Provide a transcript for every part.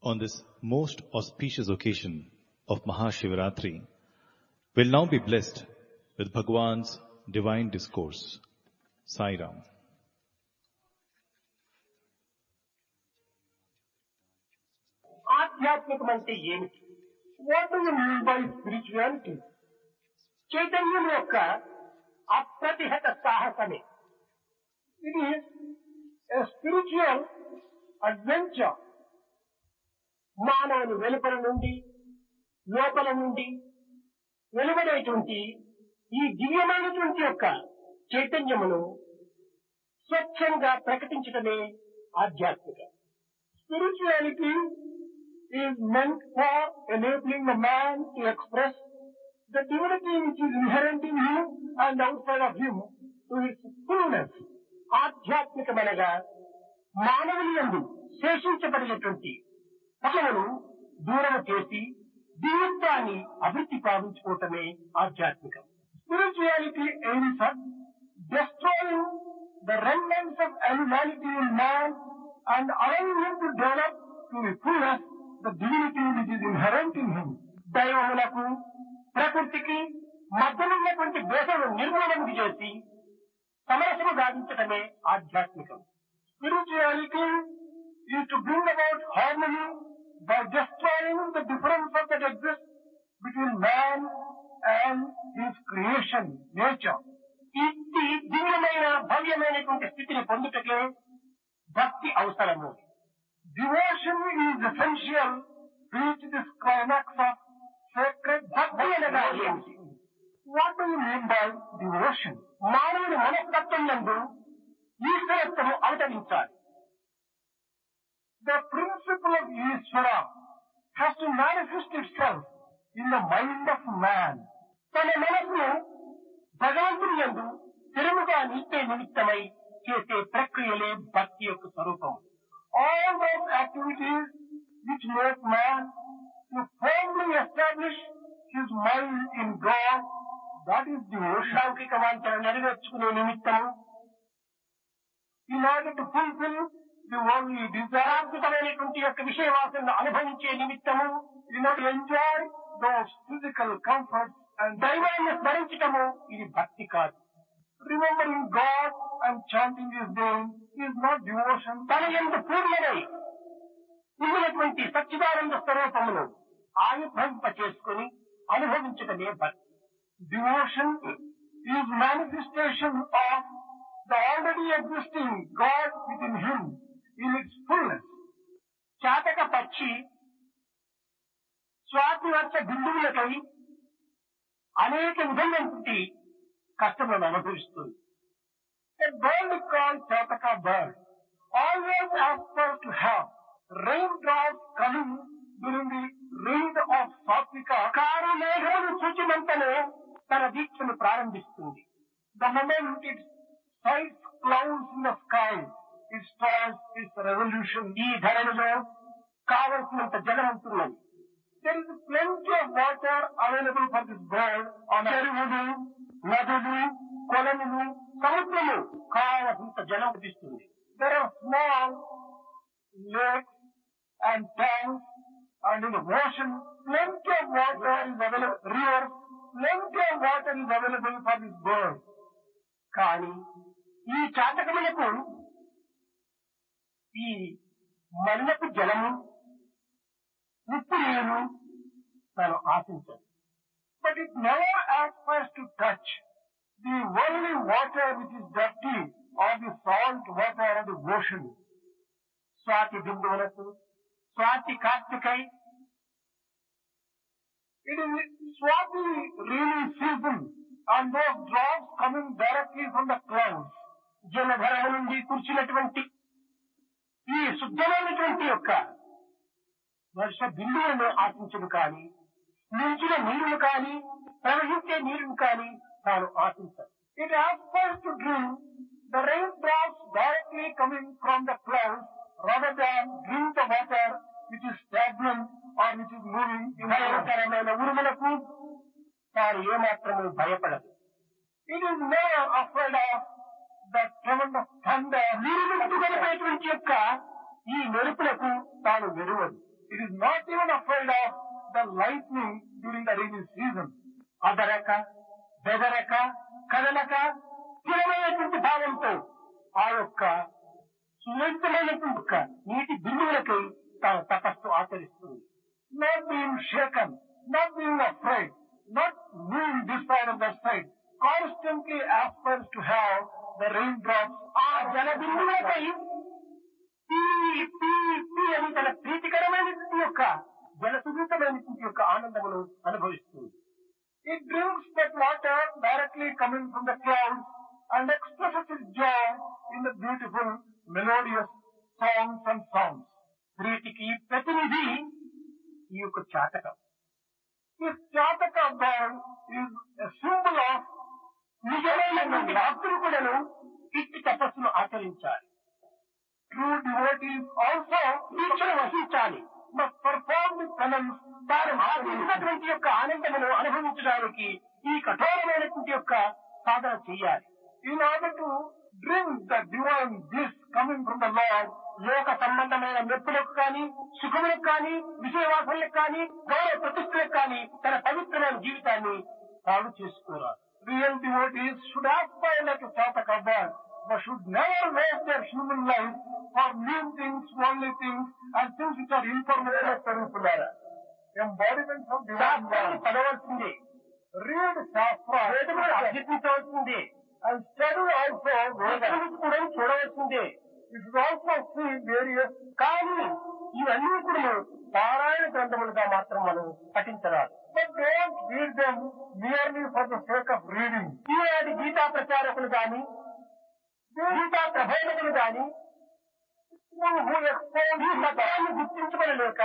On this most auspicious occasion of Mahashivaratri, will now be blessed with Bhagwan's divine discourse. Sai Ram. ఆధ్యాత్మికం అంటే ఏమిటి? What do you mean by spirituality? చైతన్యం యొక్క అప్రతిహత సాహసమే. It is a spiritual adventure. మానవుని వెలుపల నుండి లోపల నుండి వెలువడేటువంటి ఈ దివ్యమైనటువంటి యొక్క చైతన్యమును స్వచ్ఛంగా ప్రకటించడమే ఆధ్యాత్మిక. Spirituality is meant for enabling the man to express the divinity which is inherent in him and outside of him to its fullness. ఆధ్యాత్మికమనగా మానవుని యందు శేషించబడినటువంటి పనులను దూరం చేసి దివ్యత్వాన్ని అభివృద్ధి ప్రాపించుకోవటమే ఆధ్యాత్మికం. Spirituality aims at destroying the remnants of animality in man and allowing him to develop to the fullness the divinity which is inherent in him. దైవములకు ప్రకృతికి మధ్యనున్నటువంటి దోషను నిర్మూలన చేసి సమరసము గావించటమే ఆధ్యాత్మికం. Spirituality is to bring about harmony by destroying the differences that exist between man and his creation, nature. ఇది దివ్యమైన భవ్యమైనటువంటి స్థితిని పొందుటకే భక్తి అవసరము. Devotion is essential to reach this climax of sacred bhakti. What do you mean by devotion? మానవుని మనస్తత్వం నందు ఈశ్వరత్వము అవతరించాలి. The principle of Ishvara has to manifest itself in the mind of man. తన మనసును భగవంతుని యందు స్థిరముగా నిలిపే నిమిత్తమై చేసే ప్రక్రియలే భక్తి యొక్క స్వరూపం. All those activities which make man to firmly establish his mind in God, that is devotion. లౌకిక వాంఛను నెరవేర్చుకునే నిమిత్తము, in order to fulfill the worldly desire, యొక్క విషయవాసనను అనుభవించే నిమిత్తము, in order to enjoy those physical comforts and దైవాన్ని స్మరించటము, ఇది భక్తి కాదు. Remembering God and chanting His name is not devotion. తన యందు పూర్ణమై ఉన్నటువంటి సచ్చిదానంద స్వరూపమును ఆవిర్భవింప చేసుకుని అనుభవించటమే భక్తి. Devotion is manifestation of the already existing God within him in its fullness. చాతక పక్షి స్వాతివర్ష బిందువులకై అనేక విధమైనటువంటి కష్టములను అనుభవిస్తుంది. A bird called Chataka bird always aspires to have raindrops coming during the reign of Satvika. కారు మేఘమును సూచిమంతనే తన దీక్షను ప్రారంభిస్తుంది. The moment it sights clouds in the sky, it starts its revolution. ఈ ధరణిలో కావలసినంత జలం ఉంటున్నది. There is plenty of water available for this bird on చెరువులు, నదులు, కొలనులు, సముద్రము కావలసినంత జలం లభిస్తుంది. There are small lakes and tanks, and in the ocean plenty of water is available. Rivers, plenty of water is available for this bird. కానీ ఈ చాతకములకు ఈ మల్లపు జలము, ఉప్పు నీరు తాను ఆశించదు. But it never aspires to touch the worldly water which is dirty or the salt water of the ocean. Swathi బిందువులకు, Swathi కార్తికై, it is Swati rainy season and those drops coming directly from the clouds. జలధరము నుండి కురిచినటువంటి ఈ శుద్ధమైనటువంటి యొక్క వర్ష బిందువులను ఆశించడు కానీ, నిలిచిన నీరును కానీ, ప్రవహించే నీరును కానీ తాను ఆశించదు. It aspires to drink the rain drops directly coming from the clouds rather than drink the water which is stagnant or which is moving in భయంకరమైన ఉరుములకు తాను ఏమాత్రము భయపడదు. It is never afraid of the tremendous thunder. నీరు గడిపేటువంటి యొక్క ఈ మెరుపులకు తాను వెరువదు. It is not even afraid of the lightning during the rainy season. అదరక బెదరక కదలక స్థిరమైనటువంటి భావంతో ఆ యొక్క సున్నితమైనటువంటి యొక్క నీటి బిందువులకై తాను తపస్సు ఆచరిస్తుంది. Not being shaken, not being afraid, not moving this side or that side, constantly aspires to have the raindrops. ఆ జల బిందువులపై పీ పీ పీ అని తన ప్రీతికరమైనటువంటి యొక్క జలసున్నితమైనటువంటి యొక్క ఆనందమును అనుభవిస్తుంది. It drinks that water directly coming from the clouds and expresses its joy in the beautiful, melodious songs and sounds. వీటికి ప్రతినిధి ఈ యొక్క చాతకం. This Chataka bird is a symbol of నిజమైనటువంటి భక్తులు కూడాను ఇట్టి తపస్సును ఆచరించాలి. true devotees also దీక్షను వహించాలి. must perform the penance. తాను ఆశించినటువంటి యొక్క ఆనందమును అనుభవించడానికి ఈ కఠోరమైనటువంటి యొక్క సాధన చేయాలి. In order to drink the divine bliss coming from the Lord, లోక సంబంధమైన మెప్పులకు కానీ సుఖములకు కానీ విషయవాసనలకు కానీ గౌరవ ప్రతిష్టలకు కానీ తన పవిత్రమైన జీవితాన్ని పాడు చేసుకోవాలి. real devotees should aspire like a Chataka bird, but should never waste their human life for mean things, worldly things, and things which are impermanent. Embodiment of divine శాస్త్రాన్ని love. చదవాల్సిందే, Read Shastra, వేదములను అభ్యసించవలసిందే, and study also Veda. వేదములను కూడా చూడవలసిందే. You should also see various. కానీ ఇవన్నీ కూడా పారాయణ గ్రంథములుగా మాత్రం మనం పఠించరాదు. But don't read them merely for the sake of reading. ఈనాటి గీతా ప్రచారకులు గాని గీతా ప్రబోధకులు గాని Who expose ఈ సత్యాన్ని గుర్తించుకోలేక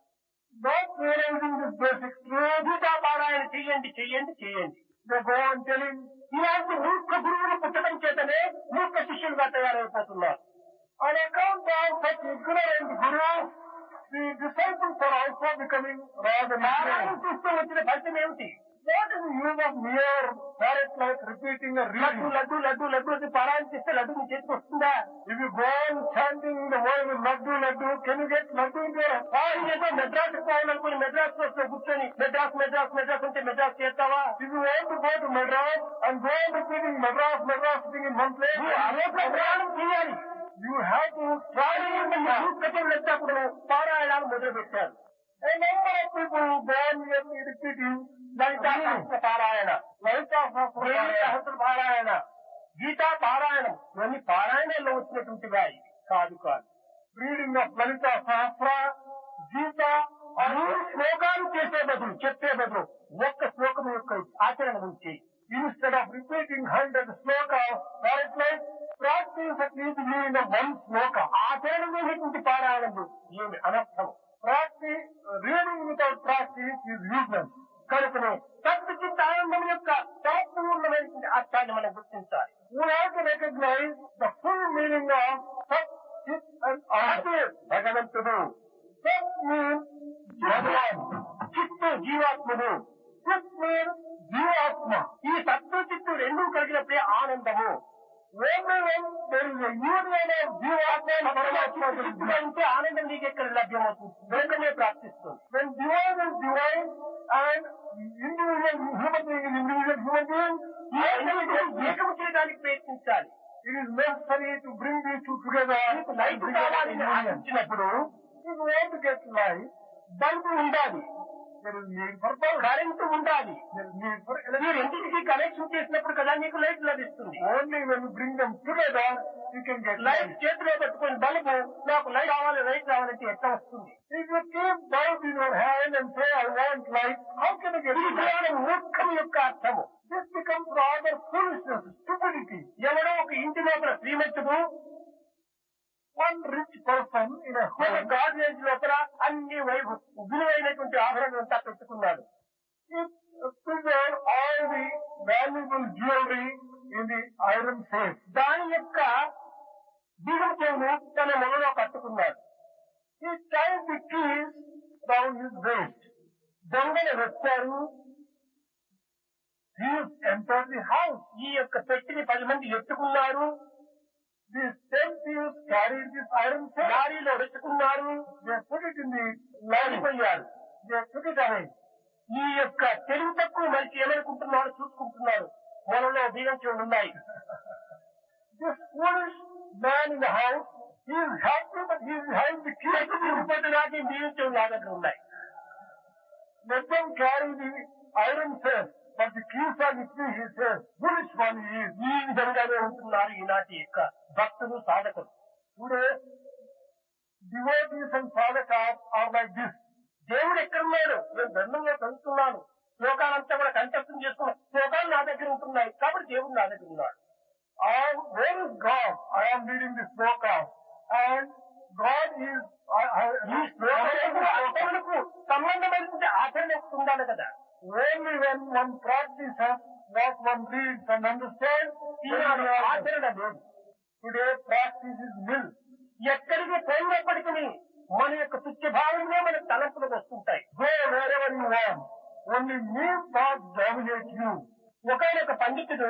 not realizing this basic truth, Gita పారాయణ చెయ్యండి చెయ్యండి చెయ్యండి. they go on telling. ఇలాంటి మూర్ఖ గురువులు పుట్టడం చేతనే మూర్ఖ శిష్యులుగా తయారైపోతున్నారు. On account of such ignorant gurus, the disciples are also becoming rather పారాయణ ignorant. చూస్తూ వచ్చిన ఫలితం ఏమిటి? What is the use of mere parrot-like repeating a laddu reading? Laddu laddu laddu అని పారాయణ చేస్తే లడ్డు మీ చేతికి వస్తుందా? If you go on chanting the word laddu laddu, can you get laddu into your hand? ఏదో మెడ్రాస్ పోవాలనుకుని మెడ్రాస్ బస్ లో కూర్చొని మెడ్రాస్ మెడ్రాస్ మెడ్రాస్ అంటే మెడ్రాస్ చేస్తావా? If you want to go to Madras and go on repeating Madras, Madras sitting in one place, నువ్వు అనేక ప్రయాణం చేయాలి. you have to try మూర్ఖతలు వచ్చినప్పుడు పారాయణాలు మొదలు పెట్టారు. A number of people go on repeating Lalitha సహస్ర పారాయణ, Lalita దేవి Sahasranama. సహస్ర పారాయణ, గీతా పారాయణం ఇవన్నీ పారాయణంలో వచ్చినటువంటి వాయి కాదు కాదు. Reading of Lalita Sahasra, Gita, మూడు శ్లోకాలు చేసే బదులు చెప్పే బదులు ఒక్క శ్లోకం యొక్క ఆచరణ నుంచి instead of repeating 100 slokas, parrot-like, practice at least reading of one sloka. ఆచరణ లేనటువంటి పారాయణము ఏమి అనర్థం. Practice, reading without practice is useless. కనుకనే సత్చిత్ ఆనందం యొక్క సంపూర్ణమైనటువంటి అర్థాన్ని మనం గుర్తించాలి. We have to recognize the full meaning of Sat, Chit and అదే Anand. భగవంతుడు, Sat means Bhagavan. చిత్తు జీవాత్ముడు. Chit means Jivatma. ఈ సత్తు చిత్తు రెండూ కలిగినప్పుడే ఆనందము. Only when there is a union of Jivatma and Paramatma, there is చిత్తు bliss. అంటే ఆనందం నీకు ఎక్కడ లభ్యమవుతుంది? వెంటనే ప్రాప్తిస్తుంది. When divine is divine and individual human being is individual human being, ఈ రెండింటిని ఏకము చేయడానికి ప్రయత్నించాలి. it is necessary to bring these two together. నీకు లైట్ కావాలని ఆశించినప్పుడు If you want to get light, bulb ఉండాలి, there is need for power. Current ఉండాలి. There is need for ఈ electricity. రెండింటికి కనెక్షన్ చేసినప్పుడు కదా నీకు లైట్ లభిస్తుంది. Only when you bring them together, you can get light light. చేతిలో పెట్టుకొని బల్బు నాకు లైట్ కావాలి లైట్ కావాలంటే ఎట్లా వస్తుంది? If you keep bulb in your hand and say, I want light, how can you get ఇది light? కేవలం మూర్ఖం యొక్క అర్థము. This becomes rather foolishness, stupidity. ఎవరో ఒక ఇంటి లోపల శ్రీమంతుడు One rich person in a ఒక home, గార్డెన్స్ లోపల అన్ని విలువైనటువంటి ఆభరణం అంతా పెట్టుకున్నాడు. he preserved all the valuable jewelry in the iron safe. దాని యొక్క బిగుడు చెవును తన మొలలో కట్టుకున్నాడు. He tied the keys round his waist. దొంగలు వచ్చారు, Thieves entered the house. ఈ యొక్క పెట్టిని 10 మంది ఎత్తుకున్నారు. These 10 thieves carried this iron safe. లారీలో పెట్టుకున్నారు. They put it in the lorry. వెళ్ళిపోయారు. They took it away. ఈ యొక్క తెలివి తక్కువ మనిషి ఏమనుకుంటున్నాడు చూసుకుంటున్నాడు. మనలో దీవెంచలు ఉన్నాయి. This foolish man in the house, he is happy but he is having the keys to the Tirupati నాటి దీవెంచలు నా దగ్గర ఉన్నాయి. Let them carry the iron safe, but the keys are with me, he says. Foolish one he is. ఈ విధంగానే ఉంటున్నారు ఈనాటి యొక్క భక్తులు సాధకులు. Today, devotees and sadhakas are like this. దేవుడు ఎక్కడున్నాడు? నేను గ్రంథంలో చదువుతున్నాను. శ్లోకాలంతా కూడా కంఠస్థం చేసుకున్నాను. శ్లోకాలు నా దగ్గర ఉంటున్నాయి కాబట్టి దేవుడు నా దగ్గర ఉన్నాడు. Where is God? I am reading this sloka. And God is, ఈ శ్లోకాలకు సంబంధమైనటువంటి ఆచరణ ఉండాలి కదా. only when one practices what one reads and understands, ఈనాడు ఆచరణ లేదు. today practice is nil. ఎక్కడికి పోయినప్పటికీ మన యొక్క తుచ్చ భావమే మన తలంపులకు వస్తుంటాయి. Go wherever you want. Only mean thoughts dominate you. ఒకనొక పండితుడు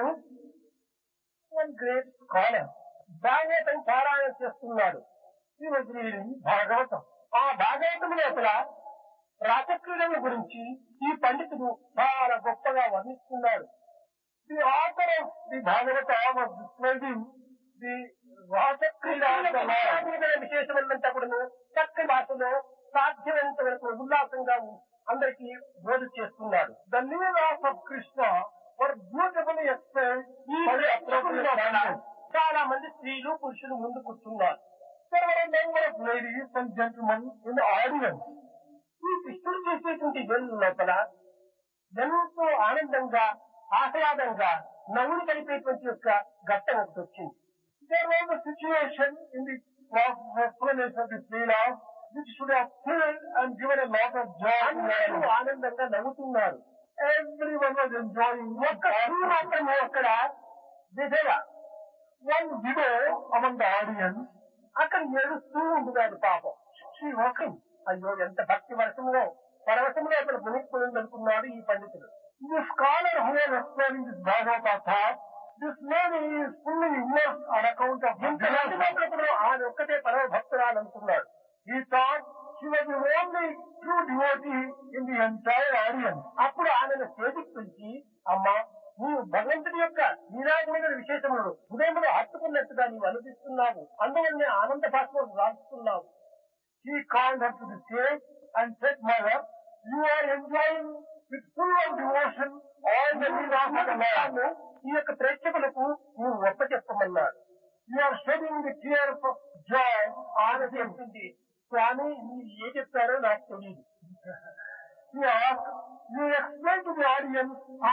వన్ గ్రేట్ స్కాలర్ భాగవతం పారాయణ చేస్తున్నాడు. He was reading Bhagavatam. ఆ భాగవతం లోపల రాసక్రీడల గురించి ఈ పండితుడు చాలా గొప్పగా వర్ణిస్తున్నాడు. The author of the Bhagavata was describing the Rasakrida of the Lord. విశేషమంతా కూడా చక్కని భాషలో సాధ్యమైనంత వరకు ఉల్లాసంగా అందరికీ బోధ చేస్తున్నాడు. The leelas of Krishna were beautifully explained ఈ by the appropriate language. చాలా మంది స్త్రీలు పురుషులు ముందు కూర్చున్నారు. There were a number of ladies and gentlemen in the audience. ఈ కృష్ణుడు చేసేటువంటి వేలు లోపల ఎంతో ఆనందంగా ఆహ్లాదంగా నవ్వులు కలిపేటువంటి యొక్క ఘట్టం ఒకటి వచ్చింది. There was a situation in the explanation of this leelas which should have filled and given a lot of joy. అందరూ ఆనందంగా నవ్వుతున్నారు. Everyone was enjoying. ఒక్క స్త్రీ మాత్రమే అక్కడ విధవ One widow among the audience, అక్కడ ఏడుస్తూ ఉంటున్నాడు పాపం. she walking. అయ్యో ఎంత భక్తి వర్షంలో పరవశంలో అక్కడ మునిగిపోయింది అనుకున్నాడు ఈ పండితుడు. The scholar who was explaining this Bhagavata thought, this lady is fully immersed on account of ఇంత మంది ఆమె ఒక్కటే పరమ భక్తురాలు అనుకున్నాడు. He thought she was the only true devotee in the entire audience. అప్పుడు ఆమెను చేతికి పిలిచి, అమ్మా నీవు భగవంతుడి యొక్క నీరాజమైన విశేషములు హృదయంలో హత్తుకున్నట్టుగా నీవు అనుభవిస్తున్నావు, అందువల్లనే ఆనంద భాషను రాస్తున్నావు. He called her to the stage and said, Mother, you are enjoying with full of devotion all the leelas of the Lord. ఈ యొక్క ప్రేక్షకులకు నువ్వు ఒప్ప చెప్పమన్నాడు. You are shedding the tears of joy. ఆమె చెప్పింది, స్వామి మీరు ఏ చెప్పారో నాకు తెలియదు. He asked, you explain to the audience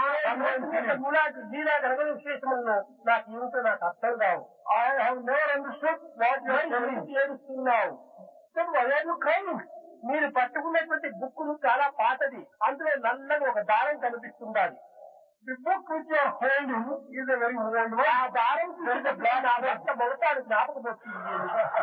లీలా గణగణ విశేషములను నాకు ఏమిటో నాకు అర్థం కావు. I have never understood what you are telling. ఏడుస్తున్నావు. Then why are you crying? మీరు పట్టుకున్నటువంటి బుక్కులు చాలా పాతది, అందులో నల్లగా ఒక దారం కనిపిస్తుండాలి. The book which you are holding is a very old one. ఆ దారం మొదటాడు జ్ఞాపకం వచ్చింది.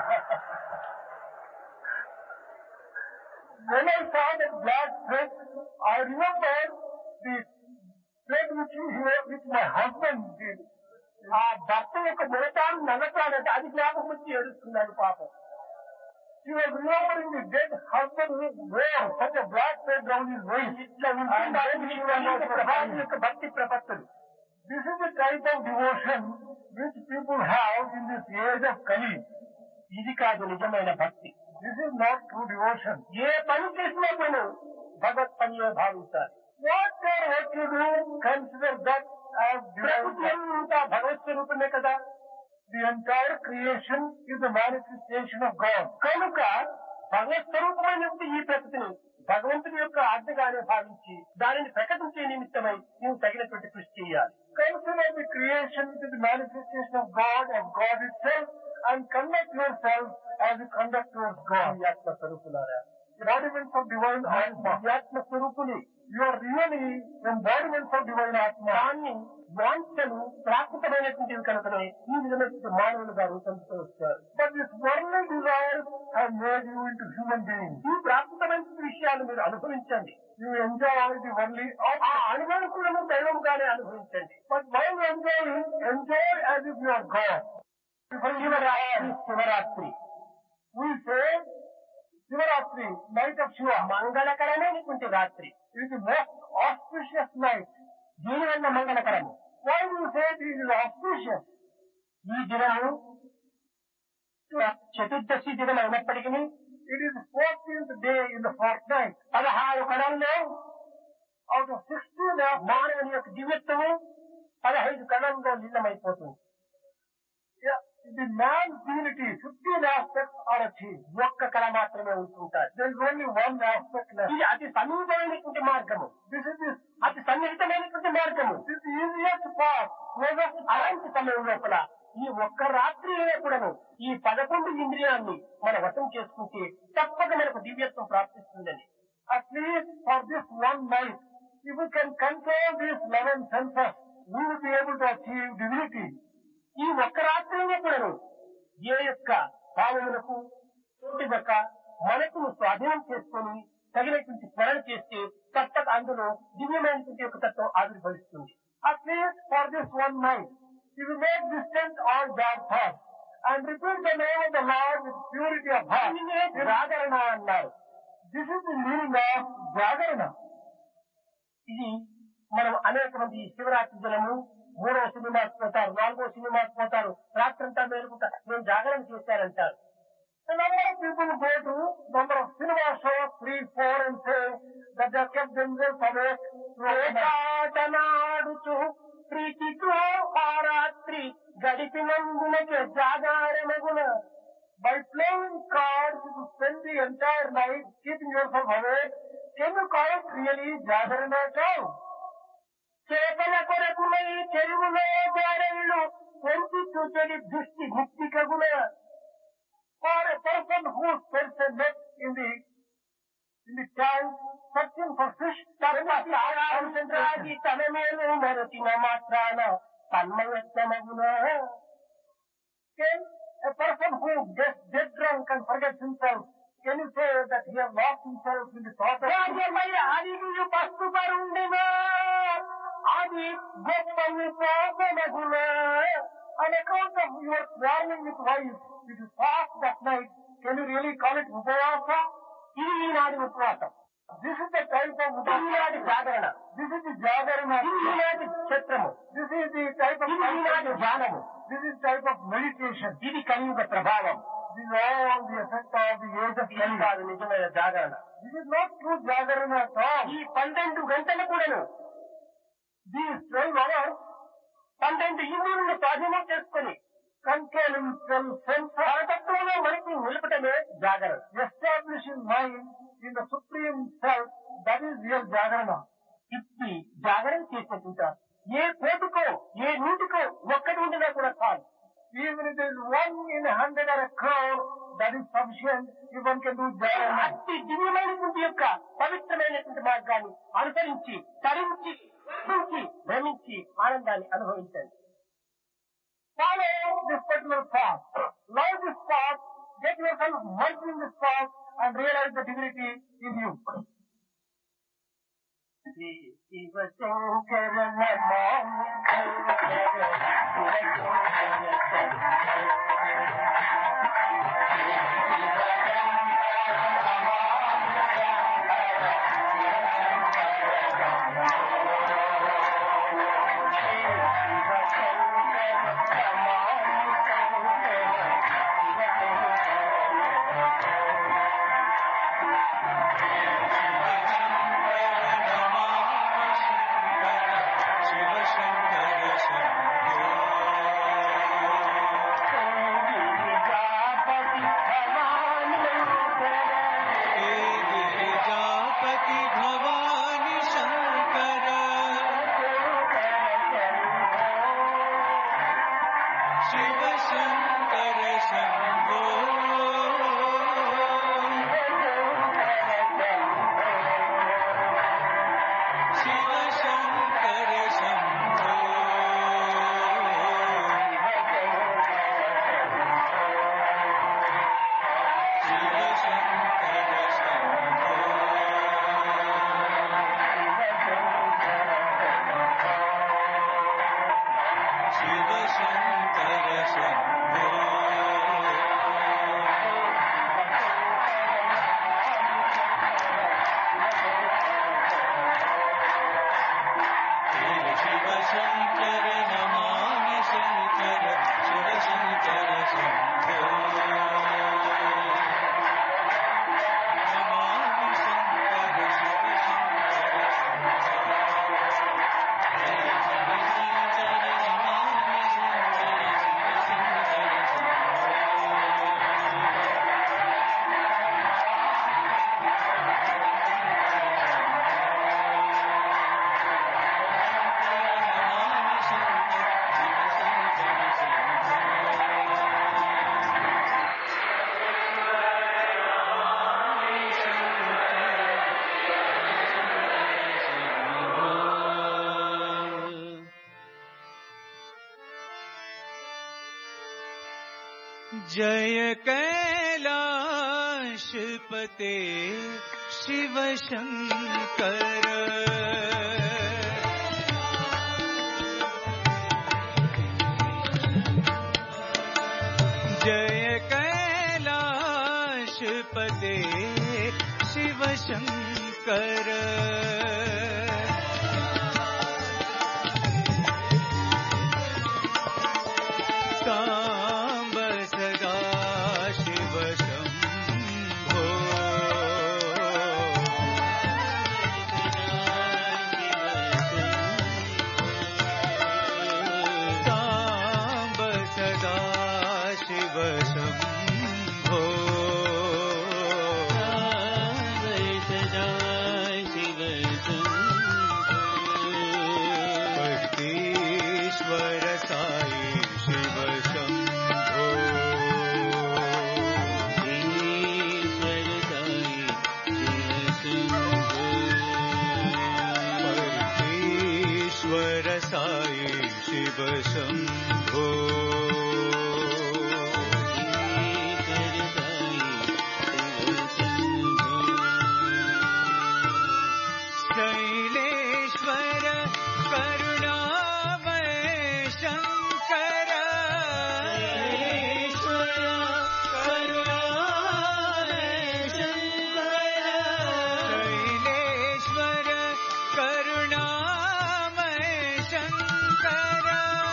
When I saw that black thread, I remembered the thread which my husband did. ఆ భర్త యొక్క మొదటాడు నల్లటాడంటే అది జ్ఞాపకం వచ్చి ఏడుస్తున్నాడు పాపం. She was remembering the dead husband who wore such a black thread round his waist. ఇట్లా ఉంటుంది యొక్క భక్తి ప్రపత్తులు. This is the type of devotion which people have in this age of Kali. ఇది కాదు నిజమైన భక్తి. This is not true devotion. ఏ పని చేసినప్పుడు భగవత్ పనిలో భావించాలి. What you do, consider that as ప్రకృతి devotion. అంతా భగవత్ స్వరూపమే కదా. The entire creation is the manifestation of God. కనుక భగవత్ స్వరూపమైనటువంటి ఈ ప్రకృతిని భగవంతుని యొక్క ఆజ్ఞగానే భావించి దానిని ప్రకటించే నిమిత్తమై నీవు తగినటువంటి కృషి చేయాలి. Consider the creation to the manifestation of God itself, and conduct yourself as you conduct towards God. ఆత్మ స్వరూపులారా, Embodiments of divine Atma. ఆత్మ స్వరూపుని You are really embodiments of divine Atma. దాన్ని వాంఛలు ప్రాకృతమైనటువంటివి కనుకనే ఈ విధమైన మానవులుగా రూపొందుతూ వచ్చారు. But this worldly desires have made you into human beings. ఈ ప్రాకృతమైన విషయాలు మీరు అనుభవించండి. You enjoy the worldly ఆ అనుభవం కూడా దైవంగానే అనుభవించండి. but while enjoy as if you are God. Shivaratri We say Shivaratri, night of Shiva. మంగళకరమైనటువంటి రాత్రి. It is the most auspicious night. దీనివల్ల మంగళకరము. Why do you say it is auspicious? ఈ దినము చతుర్దశి దినం అయినప్పటికీ It is the 14th day in the fortnight. 16 కణంలో Out of 16 మానవుని యొక్క దివ్యత్వము 15 కణంలో లీనమైపోతుంది. the man's divinity, 15 aspects are achieved. ఒక్క కళ మాత్రమే ఉంటుంటారు. There is only one aspect left. ఇది అతి సమీపమైనటువంటి మార్గము. అతి సన్నిహితమైనటువంటి మార్గము. This is the easiest path. అలాంటి సమయం లోపల ఈ ఒక్క రాత్రి కూడాను ఈ 11 ఇంద్రియాన్ని మన వశం చేసుకుంటే తప్పక మనకు దివ్యత్వం ప్రాప్తిస్తుందని. At least for this one night, if we can control these 11 senses, we will be able to achieve divinity. ఈ ఒక్క రాత్రినే కూడాను ఏ యొక్క భావములకు తోటిదక్క మనకు స్వాధీనం చేసుకొని తగినటువంటి స్మరణ చేస్తే తప్పక అందులో దివ్యమైనటువంటి యొక్క తత్వం ఆవిర్భవిస్తుంది. At least for this one night, if we make distant all bad thoughts and repeat the name of the Lord with purity of heart, జాగరణ అన్నారు. this is the meaning of Jagarana. ఇది మనం అనేక మంది శివరాత్రి దినము 3వ సినిమాకి పోతారు, 4వ సినిమాకి పోతారు, రాత్రంతా మేలుకుంటారు, నేను జాగరణ చేశానంటారు. A number of people go to number of cinema shows, 3, 4 and say that they have kept themselves awake. ఏకాటనాడుచు ప్రీతితో ఆ రాత్రి గడిపినందునకే జాగారమగున. By playing cards, you spend the entire night keeping yourself awake. Can you call it really Jagarana at all? చేపల కొరకులై చెరువులో జారళ్ళు పొంచి చూచడి దృష్టి ముక్తి కగున. For a person who spends a net in the tank searching for fish, రామచంద్రాది తన మేలు మరచిన మాత్రాన తన్మయత్వమగున. Can a person who gets dead drunk and forgets himself, can you say that he has lost himself in the thought of అది పస్తుపరుండినా అది గొప్ప విపాసమగున. on account of your quarreling with wife, if you fast that night, can you really call it Upavasa? ఇది ఈనాటి ఉపవాసం. This is the type of ఈనాటి జాగరణ. This is the Jagarana. ఇది ఈనాటి క్షేత్రము. This is the type of ఇది ఈనాటి ధ్యానము. This is type of meditation. ఇది కలియుగ ప్రభావం. This is all the effect of the age of ఇది కాదు నిజమైన జాగరణ. This is not true Jagarana at all. ఈ 12 గంటలు కూడాను These 12 hours 12 ఇంద్రియులను స్వాధీనం చేసుకుని controlling 12 senses, పరతత్వంలో మనకి నిలపటమే జాగరణ. establishing mind in the supreme self, that is real Jagarana. ఇది జాగరణ చేసినట్టుంటారు. ఏ కోటికో ఏ నూటికో ఒక్కటి ఉండినా కూడా చాలు. Even if there is 1 in 100 or a crore, that is sufficient if one can do Jagarana. అతి దివ్యమైనటువంటి యొక్క పవిత్రమైనటువంటి మార్గాన్ని అనుసరించి తరించి భ్రమించి ఆనందాన్ని అనుభవించండి. Follow this particular path. Love this path, get yourself merged in this path and realize the divinity in you. जय कैलाशपते शिव शंकर जय कैलाशपते शिव शंकर सांब सदा शिव शंभो सांब सदा शिव शंभो भक्तीश्वर साई शिव शंभो भक्तीश्वर साई शिव शंभो शैलेश्वर करुणामय शंकर शैलेश्वर करुणामय शंकर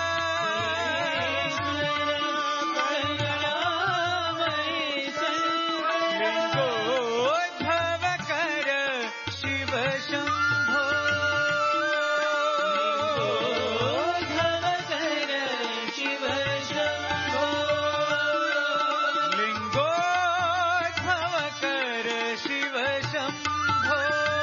लिंगोद्भव कर शिव शंभो लिंगोद्भव कर शिव शंभो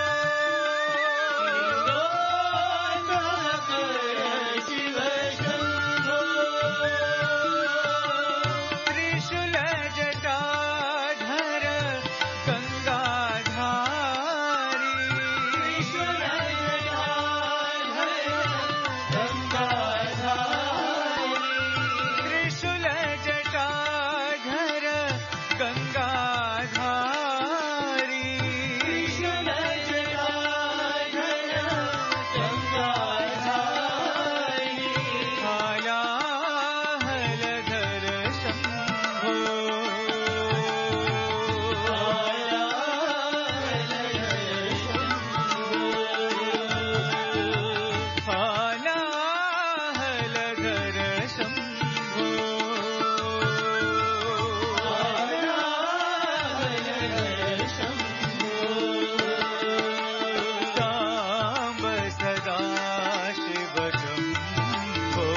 त्रिशूल जटाधर गंगाधारी त्रिशूल जटाधर गंगाधारी हालाहलधर शंभो हालाहलधर शंभो सांब सदा शिव शंभो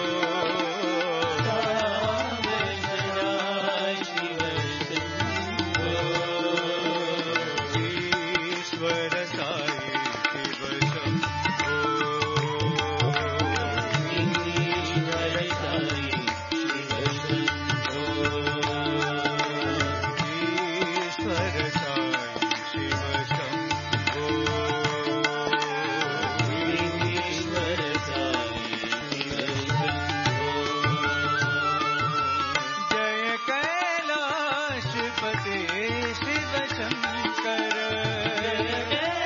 ईश्वर साई शिव शंभो ईश्वर साई शिव शंभो जय कैलाशपते शिव शंकर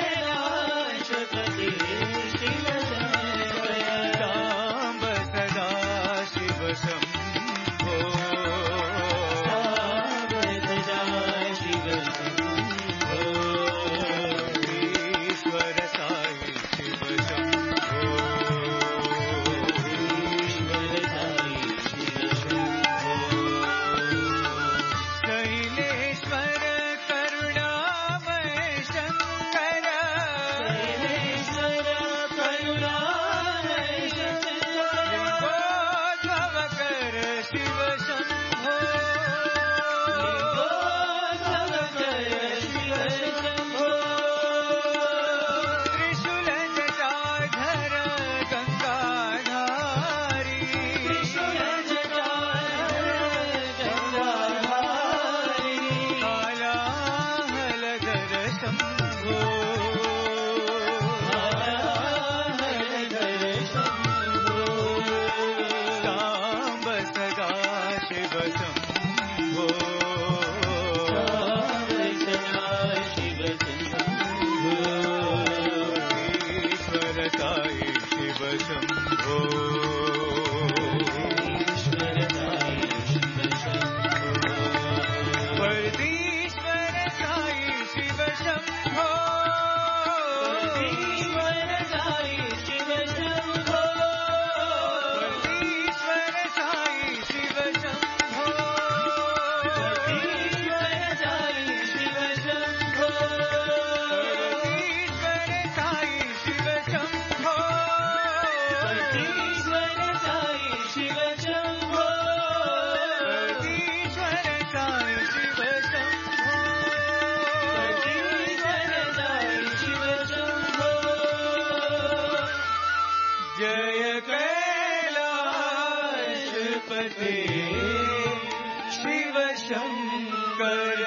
ते शिव शङ्कर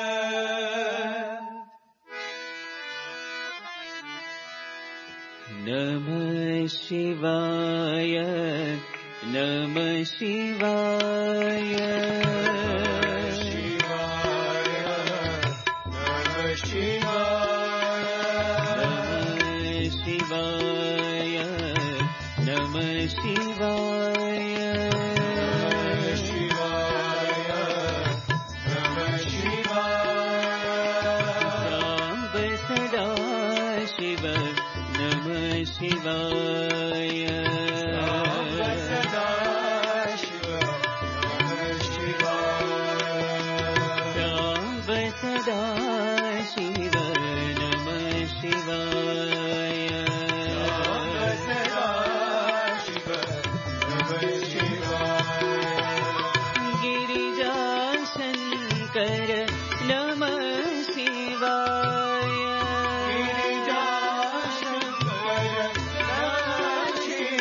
नमः शिवाय नमः शिवाय नमः शिवाय सांब सदा शिव नमः शिवाय सांब सदा शिव नमः शिवाय गिरिजा शंकर नमः शिवाय गिरिजा शंकर नमः शिवाय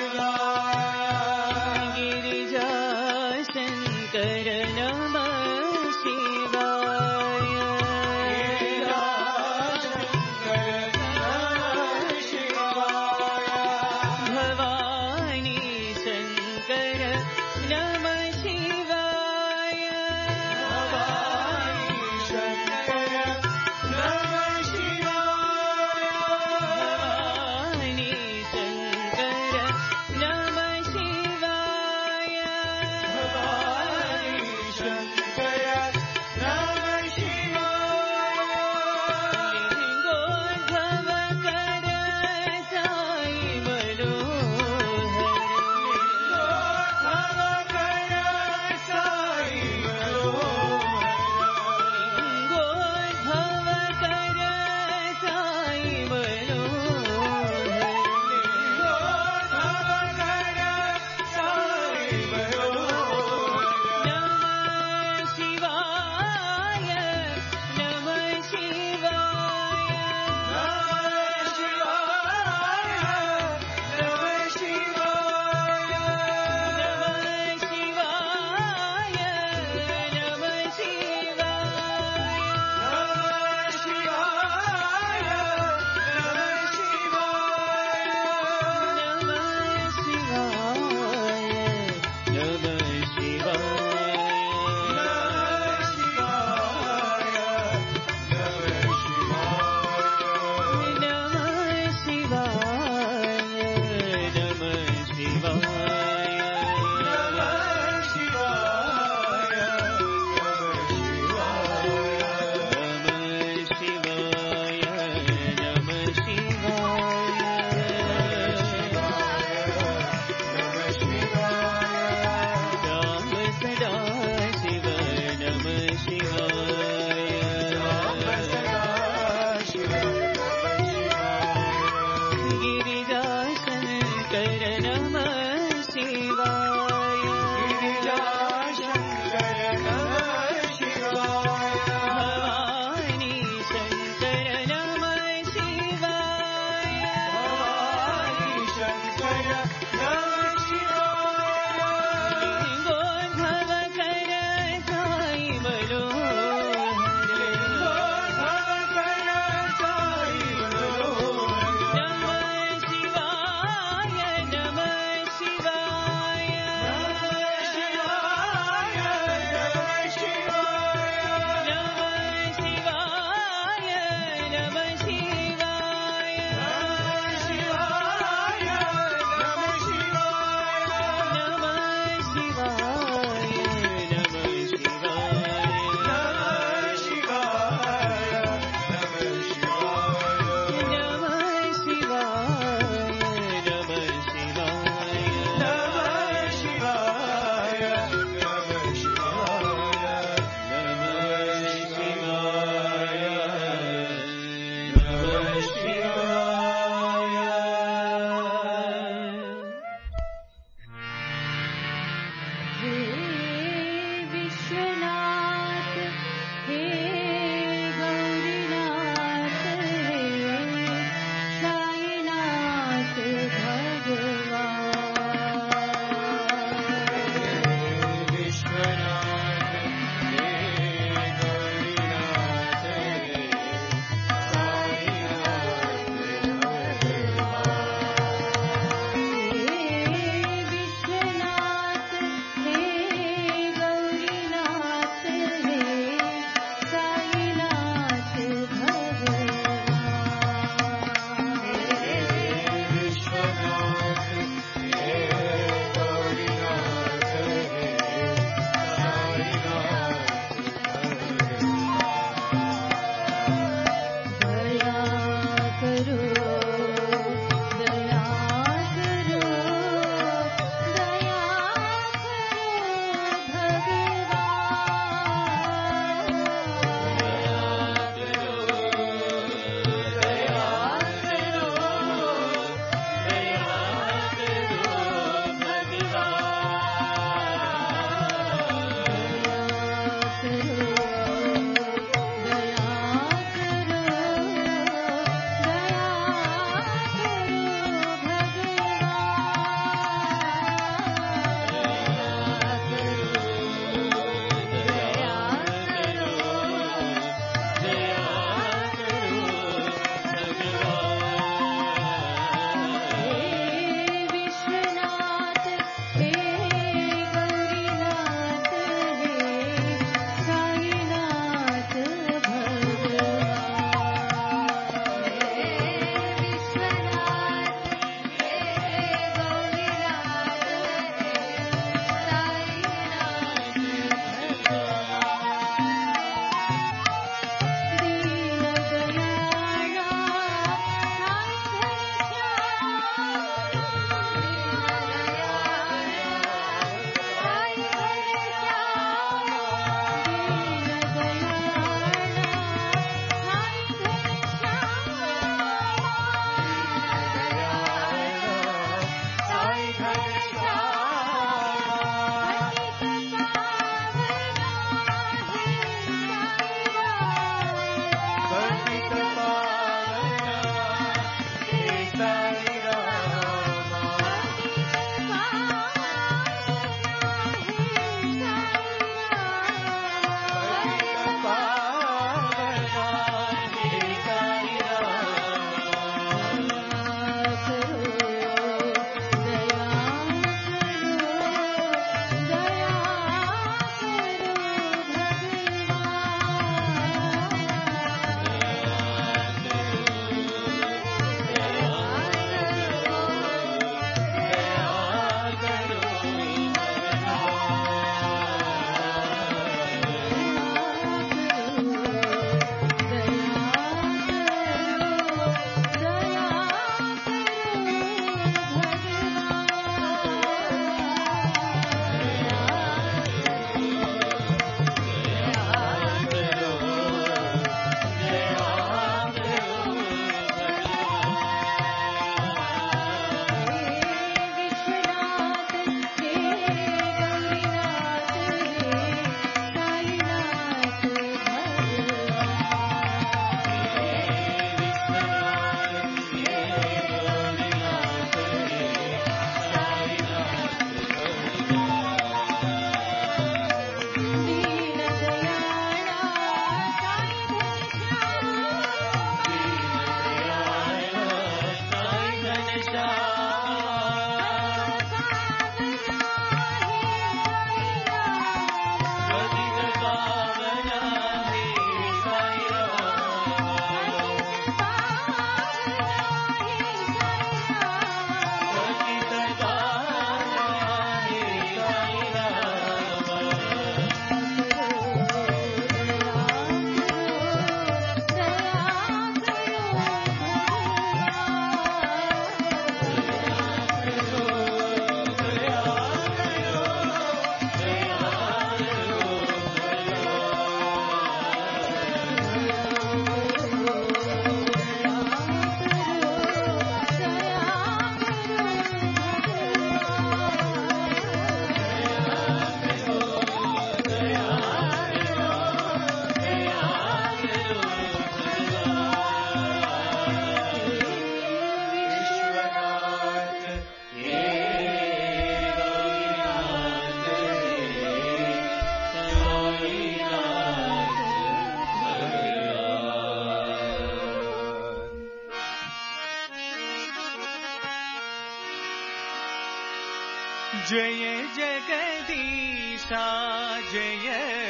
जय जगदीशा जय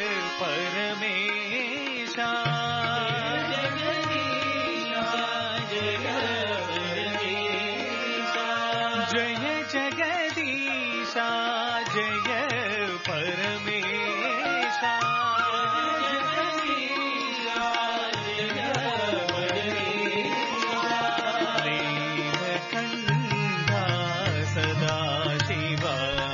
परमेशा जय जगदीशा जय परमेशा नीलकण्ठा सदा शिवा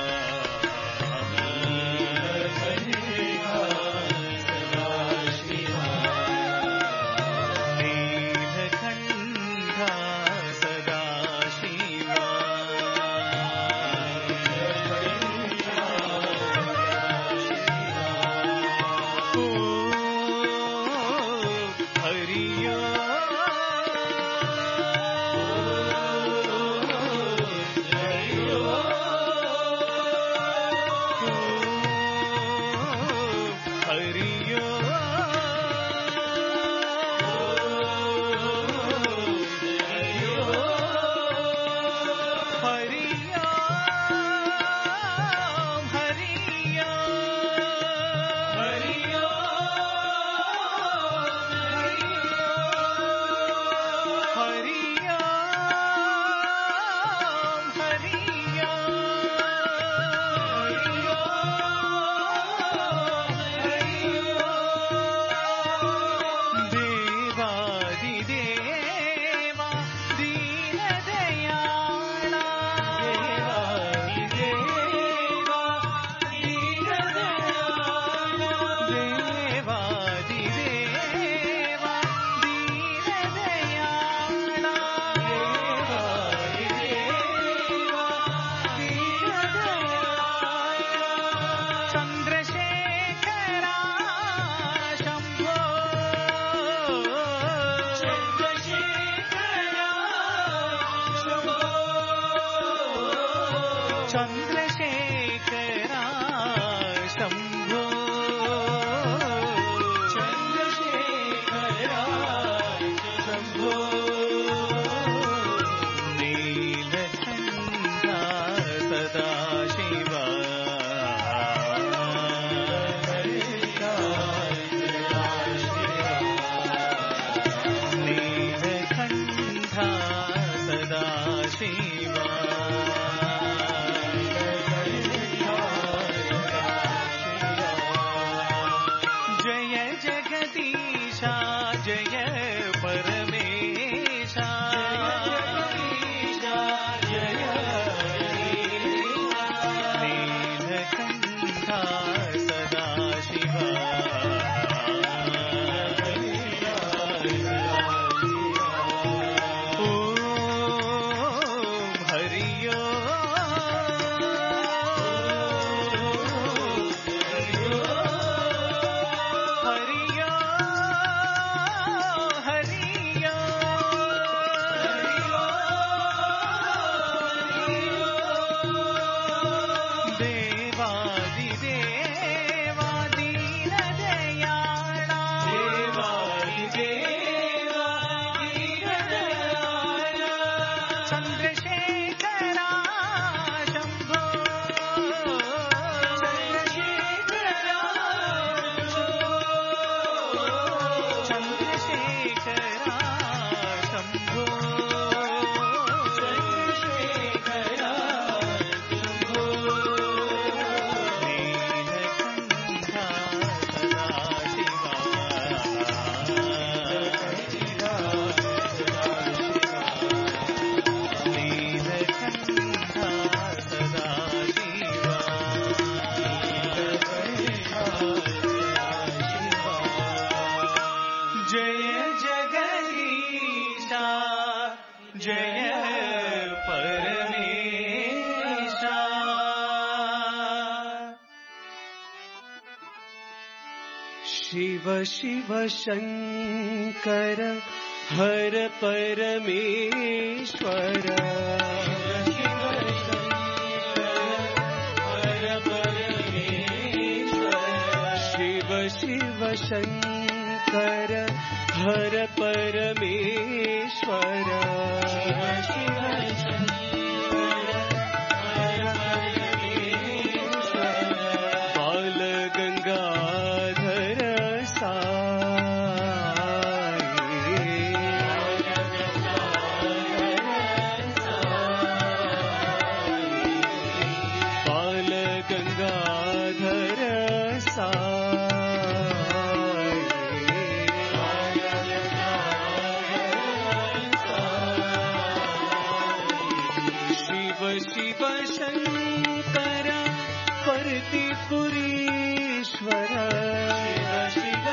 शिव शिव शंकर हर परमेश्वर शिव शिव शंकर हर परमेश्वर शिव शिव शंकर हर परमेश्वर शिव शङ्कर पर्तिपुरीश्वर शिव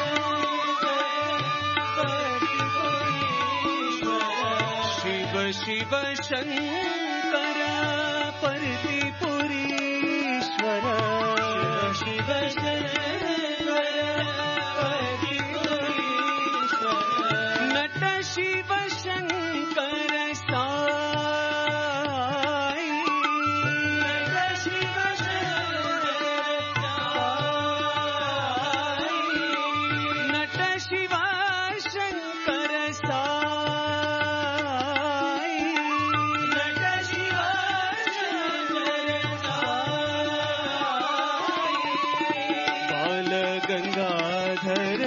शिव शङ्कर पर्तिपुरीश्वर शिव नट शिव शङ्कर साई नट शिव शङ्कर साई बाल गंगाधर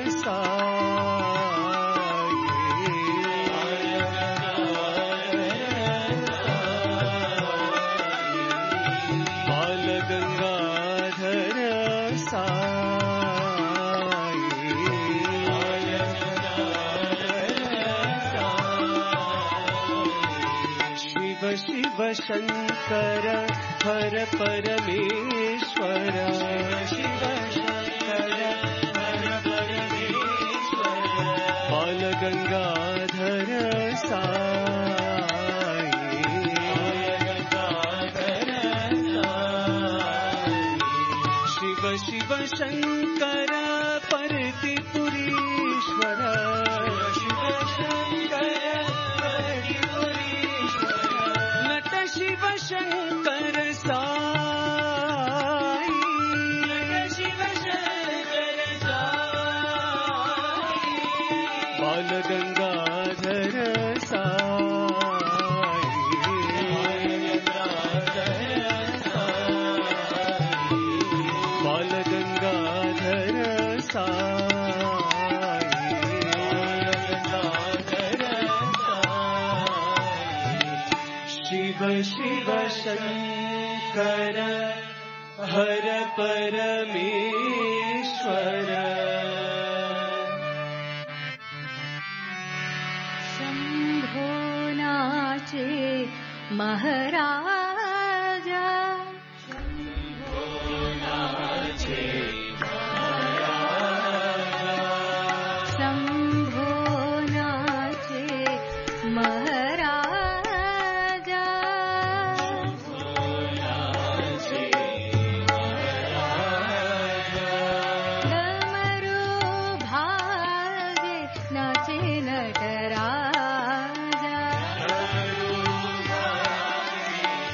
शिव शङ्कर हर परमेश्वर शिव शङ्कर हर परमेश्वर बाल गंगाधर शिव शिव शङ्कर पर्तिपुरीश्वर शिव शङ्कर नट शिव शङ्कर साई शिव शङ्कर बाल गंगाधर बाल गंगाधर शिव शिव शङ्कर हर परमेश्वर शंभो नाचे महाराजा शंभो नाचे शंभो नाचे महाराजा डमरू भागे नाचे नटराजा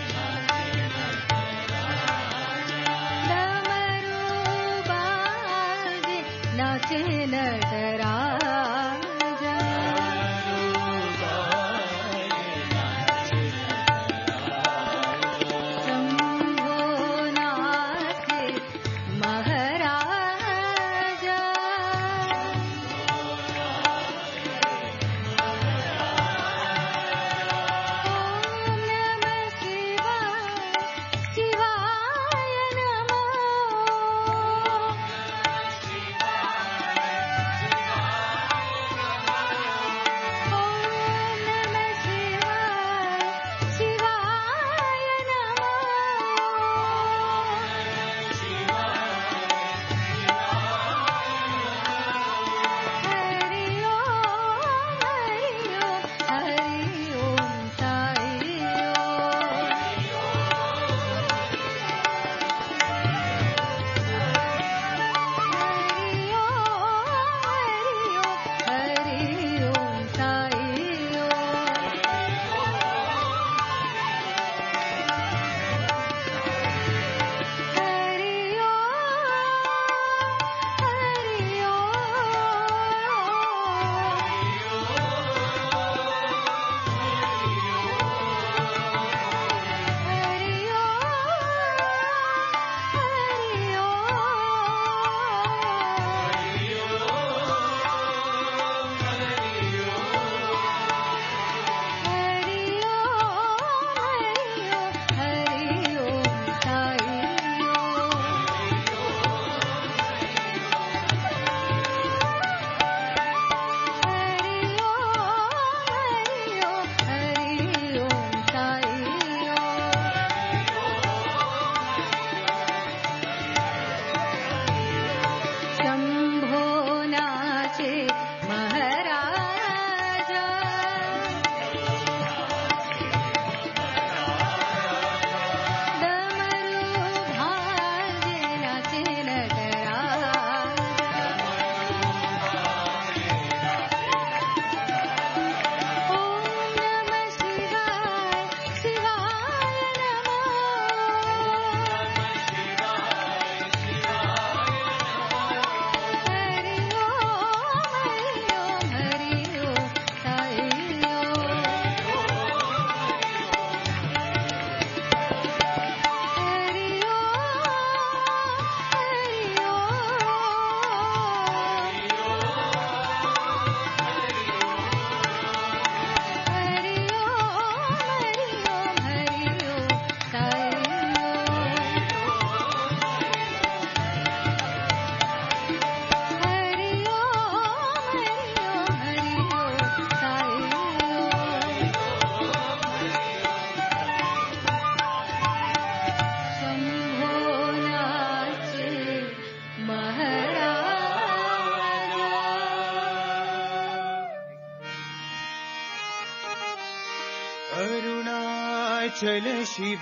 अरुणाचल शिव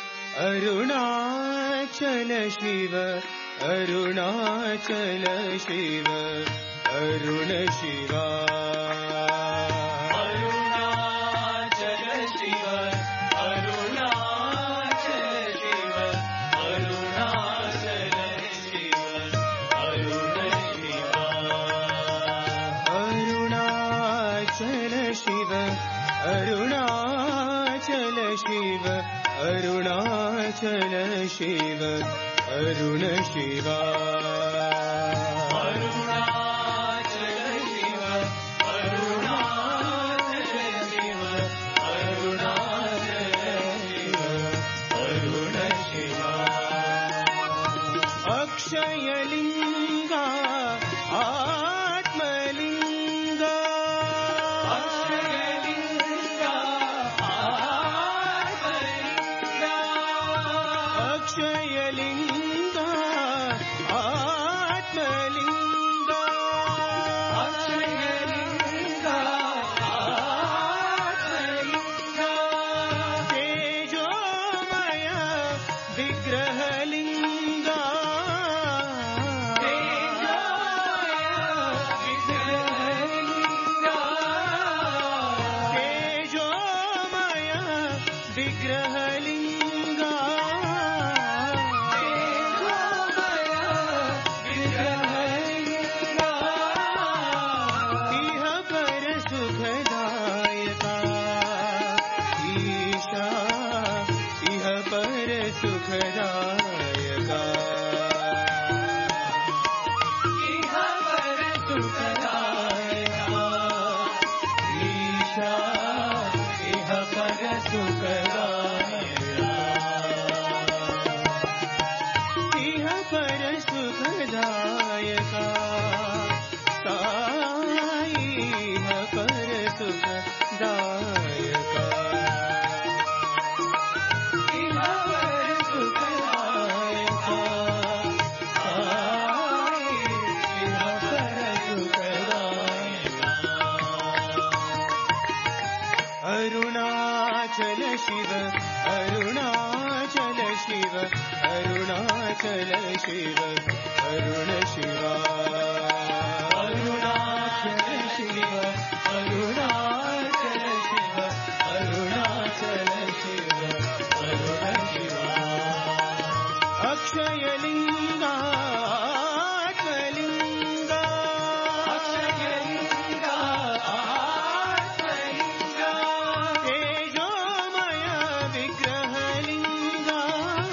अरुणाचल शिव अरुणाचल शिव अरुण शिवा अरुणाचल शिव अरुणाचल शिव अरुणाचल शिव अरुण शिवा अरुणाचल शिव अरुणाचल शिव अरुणाचल शिव अरुण शिवा अरुणाचल शिव अरुणाचल शिव अरुणाचल शिव अरुण शिवा अक्षयलिंगा आत्मलिंगा अक्षयलिंगा आत्मलिंगा अक्षयलिंगा आत्मलिंगा अक्षयलिंगा आत्मलिंगा तेजोमय विग्रहलिंगा तेजोमय विग्रहलिंगा तेजोमय विग्रहलिंगा इह पर सुखदायका ईशा इह पर सुखदायका इह पर सुखदायका ईशा इह पर सुखदायका इह पर सुखदायका साई इह पर सुखदायका इह पर सुखदायका साई इह पर सुखदायका अरुणाचल शिव अरुणाचल शिव अरुणाचल शिव अरुण शिवा अरुणाचल शिव अरुणाचल शिव अरुणाचल शिव अरुण शिवा अक्षयलिंगा आत्मलिंगा अक्षयलिंगा आत्मलिंगा तेजोमय विग्रहलिंगा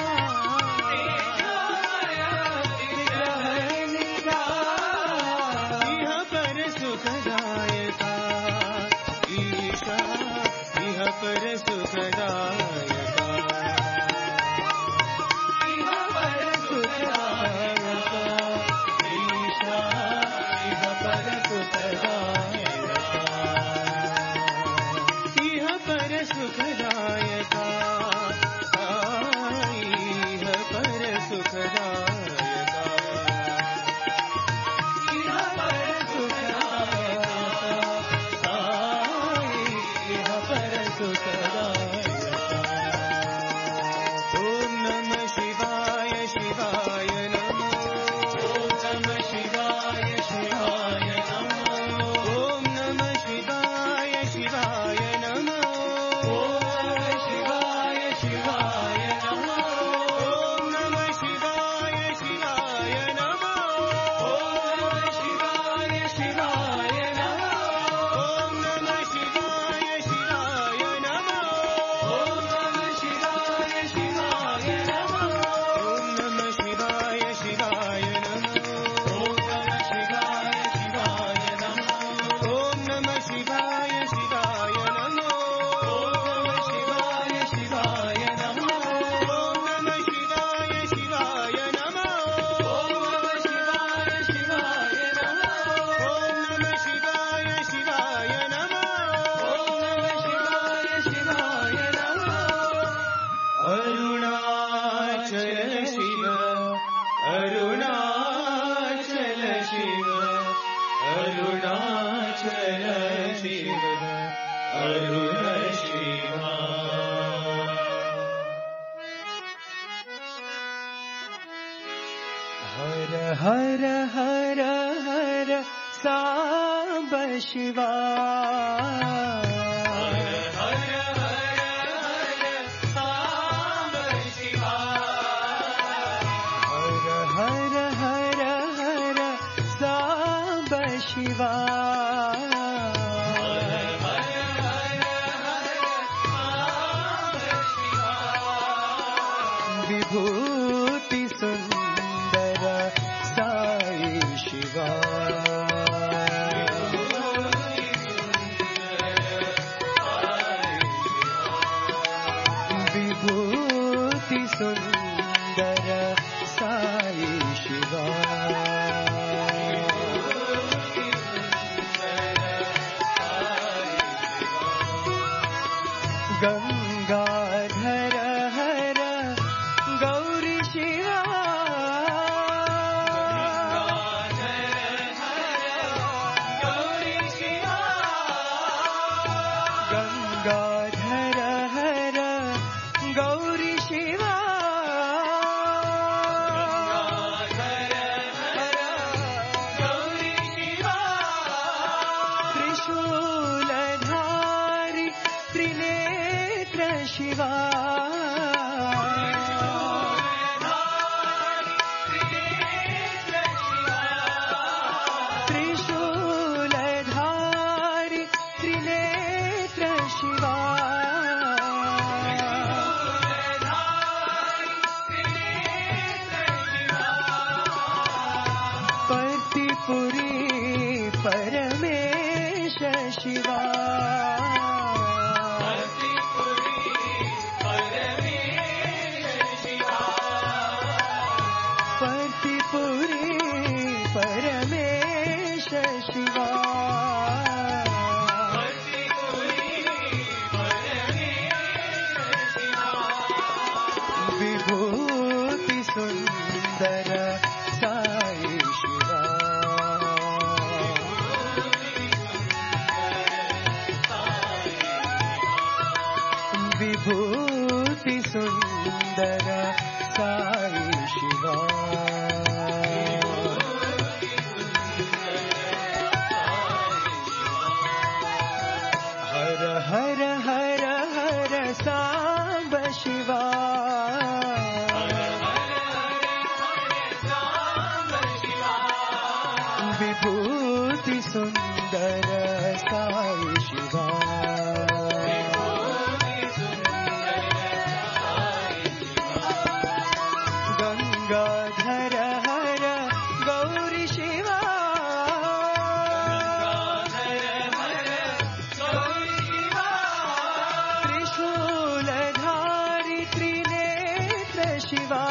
तेजोमय विग्रहलिंगा इह पर सुखदायका ईशा इह पर सुखदायका इह पर सुखदायका ईशा इह पर सुखदायका इह पर सुखदायका साई इह पर सुखदायका इह पर सुखदायका साई इह पर सुखदायका ओम नमः शिवाय शिवाय नमो ओम नमः शिवाय शिवाय नमो ओम नमः शिवाय शिवाय नमो ओम नमः शिवाय शिवाय नमो ओम नमः शिवाय शिवाय नमो ओम नमः शिवाय शिवाय नमो ओम नमः शिवाय शिवाय नमो शिवा विभूति सुंदर साई शिवा विभूति सुंदर साई शिवा गंगाधर हर गौरी शिवा गंगाधर हर गौरी शिवा त्रिशूलधारी त्रिनेत्र शिवा त्रिशूलधारी त्रिनेत्र शिवा पर्तिपुरी परमेश शिवा पर्तिपुरी परमेश शिवा विभूति सुंदर साई शिवा विभूति सुंदर साई शिवा हर हर हर हर सांब शिवा विभूति सुंदर साई शिवा गंगाधर हर गौरी शिवा त्रिशूलधारी त्रिनेत्र शिवा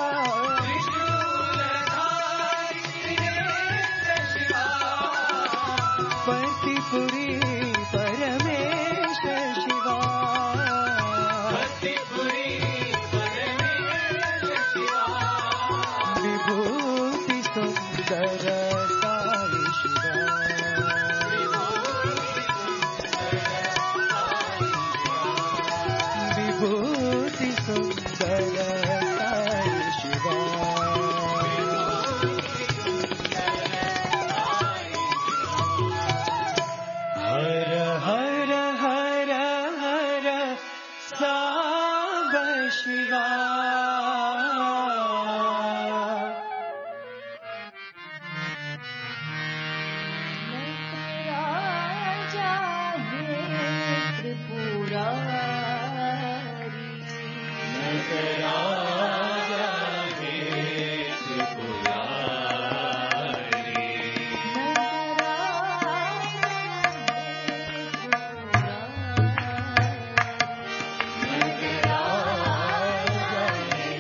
पर्तिपुरी परमेश शिवा विभूति सुंदर साई शिवा विभूति सुंदर साई शिवा हर हर हर हर सांब शिवा राजा हे त्रिपुरारी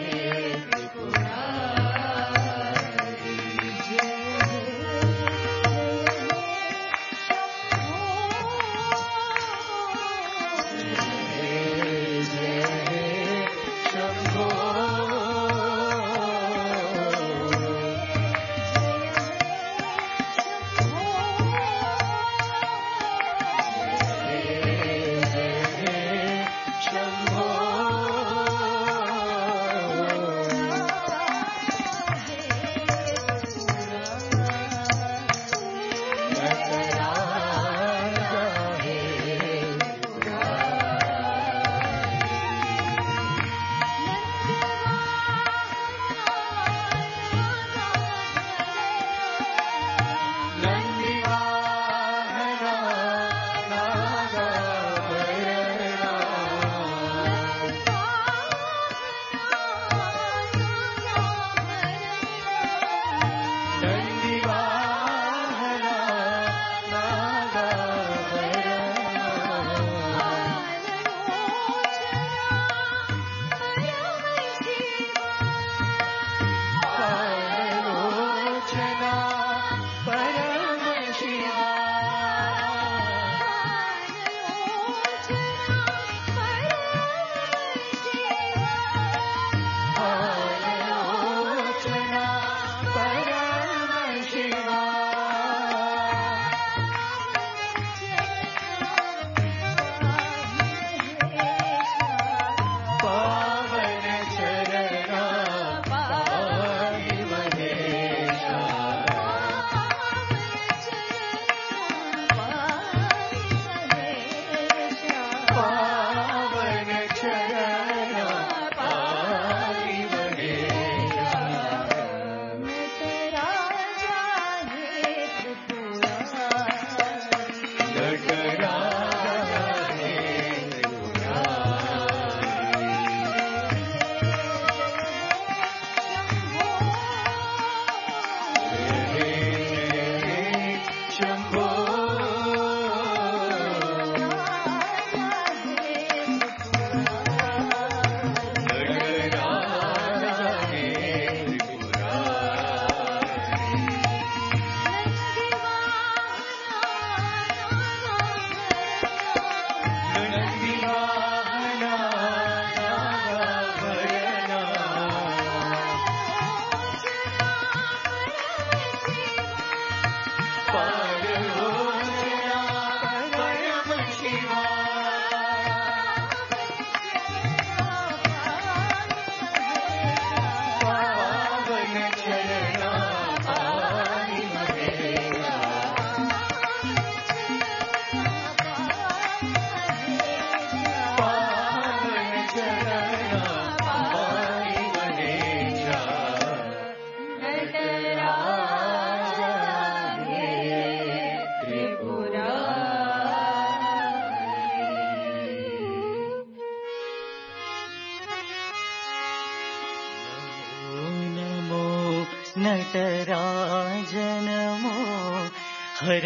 नटराज नमो हर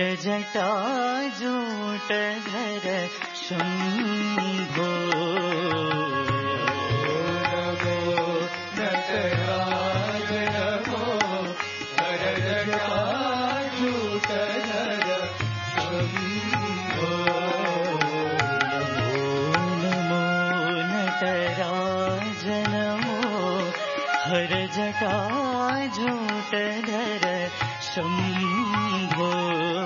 जटाजूटधर शम्भो नमो नटराज नमो हर जटाजूटधर शम्भो नमो नटराज नमो हर जटाजूटधर शम्भो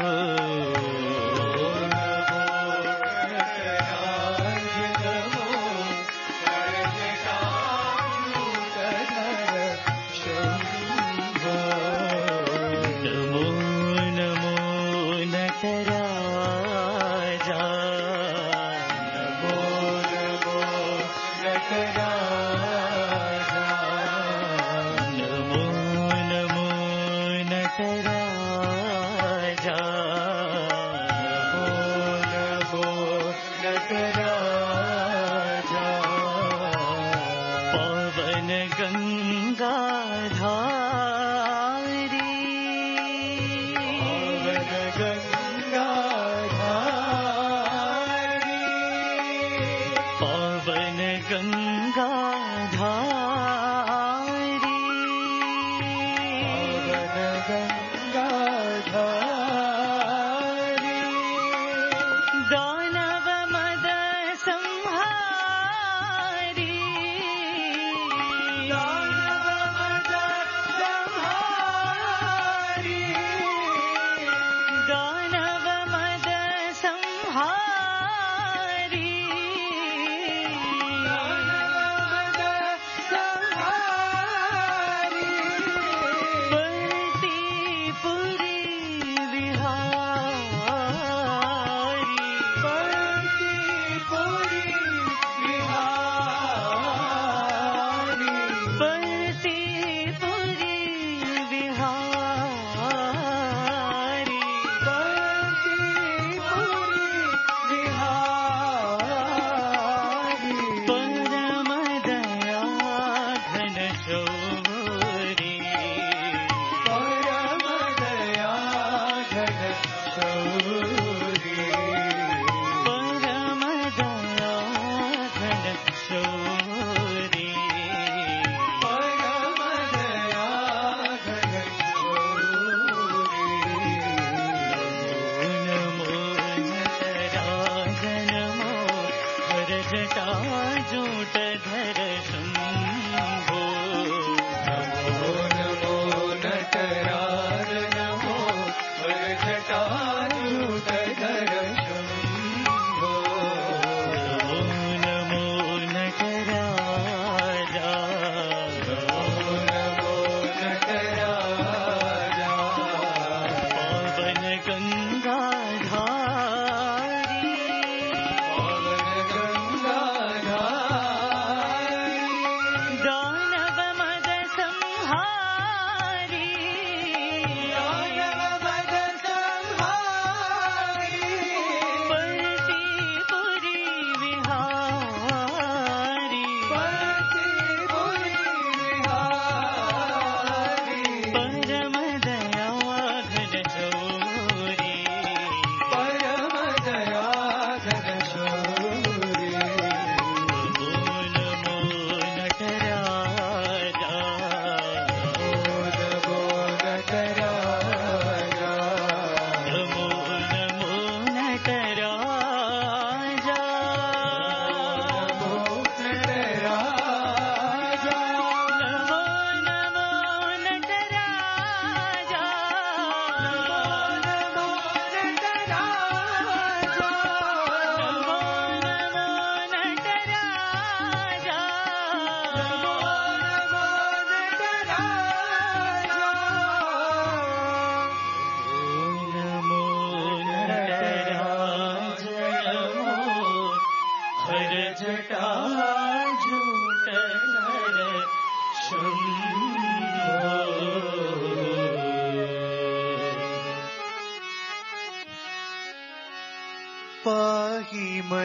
पाहि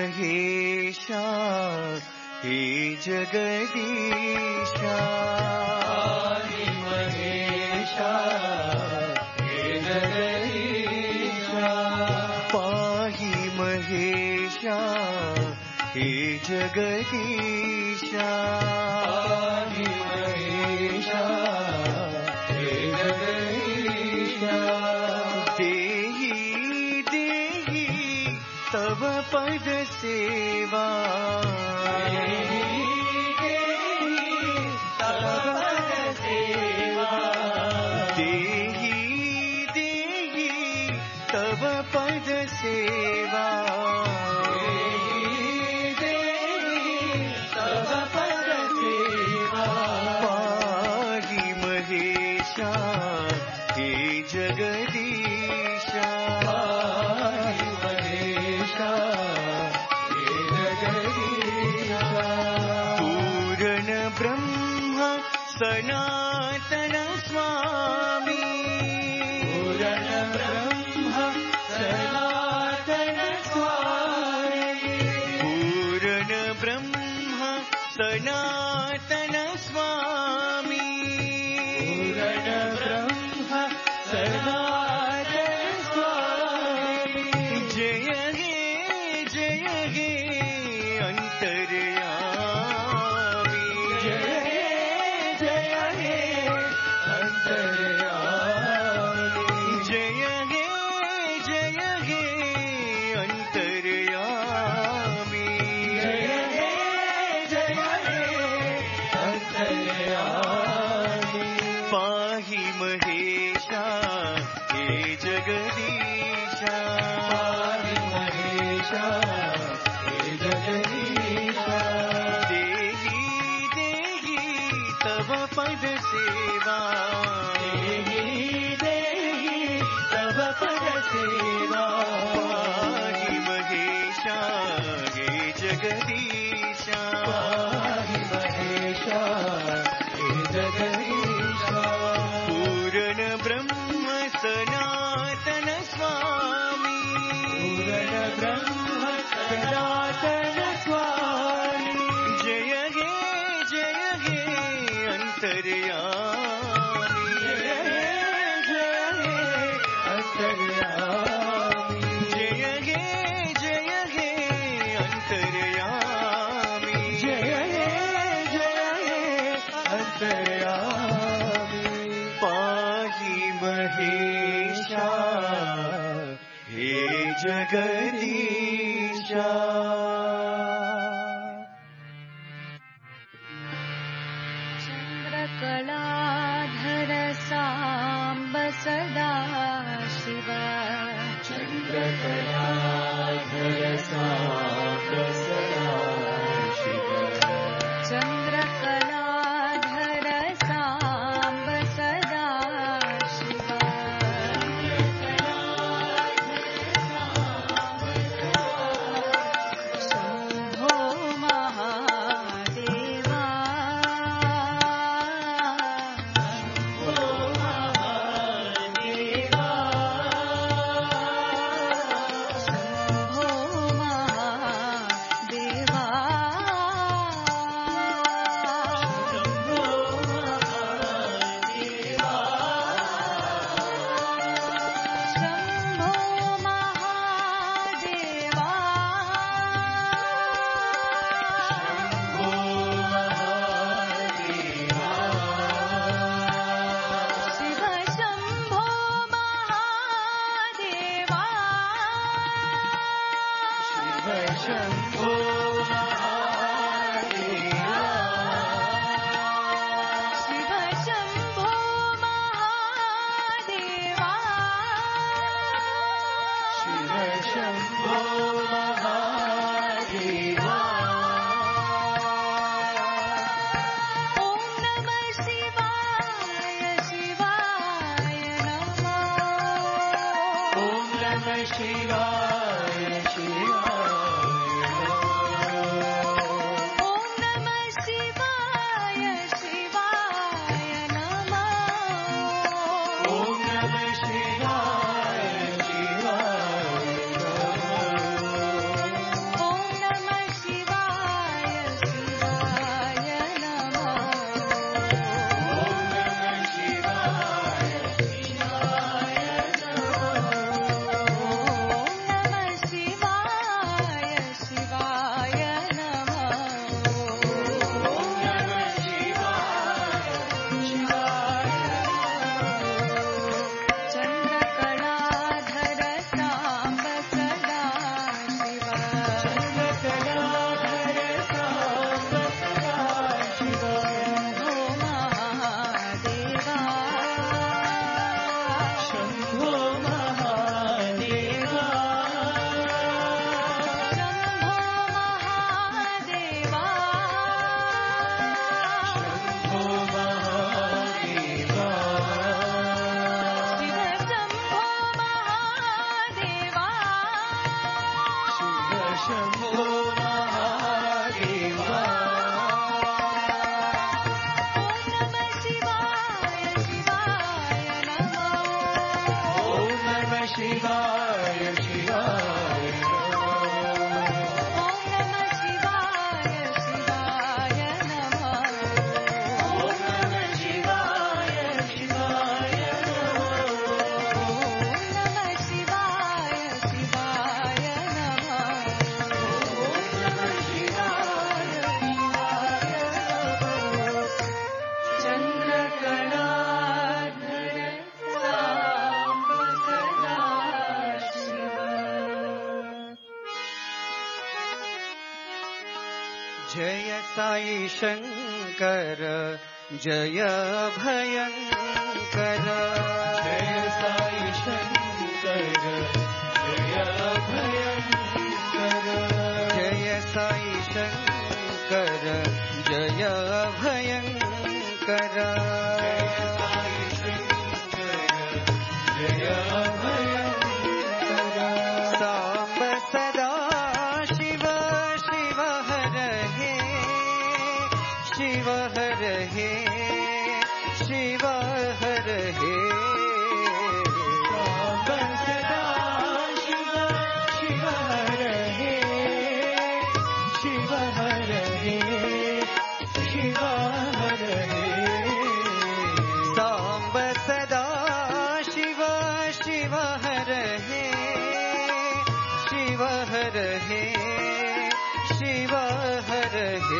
महेशा हे जगदीशा पाहि महेशा हे जगदीशा पाहि महेशा हे जगदीशा देहि देहि तव पद सेवा देहि देहि तव पद सेवा जगदीशा पाहि महेशा हे जगदीशा पूर्ण ब्रह्म सनातन स्वामी पूर्ण ब्रह्म सनातन स्वामी पूर्ण ब्रह्म सनातन स्वामी पूर्ण ब्रह्म सनातन स्वामी जय हे अंतर्यामी जय हे अंतर्यामी जय हे अंतर्यामी जय हे अंतर्यामी पाहि महेशा हे जगदीशा पाहि महेशा हे जगदीशा देहि देहि तव पद सेवा देहि देहि तव पद सेवा पाहि महेशा हे जगदीशा पाहि महेशा हे जगदीशा पूर्ण ब्रह्म सनातन स्वामी पूर्ण ब्रह्म सनातन स्वामी जय हे अंतर्यामी जय हे अंतर्यामी जय हे अंतर्यामी जय हे अंतर्यामी पाहि महेशा हे जगदीशा चन्द्रकलाधर साम्ब सदा शिव चन्द्रकलाधर साम्ब सदा शिव चन्द्रकलाधर साम्ब सदा शिव शम्भो महादेवा शम्भो महादेवा शम्भो महादेवा शिव शम्भो महादेवा शम्भो शिव शम्भो महादेवा शम्भो महादेवा ॐ नमः शिवाय शिवाय नमः ॐ नमः शिवाय शिवाय ॐ नमः शिवाय शिवाय नमः ॐ नमः शिवाय शिवाय ॐ नमः शिवाय शिवाय नमः ॐ नमः शिवाय जय साई शंकर जय भयंकर जय साई शंकर जय भयंकर जय साई शंकर जय भयंकर जय भयंकर सांब सदा शिव शिव हर हे शिव हर हे शिव हर हे सांब सदा शिव शिव हर हे शिव हर हे शिव हर हे सांब सदा शिव शिव हर हे शिव हर हे शिव हर हे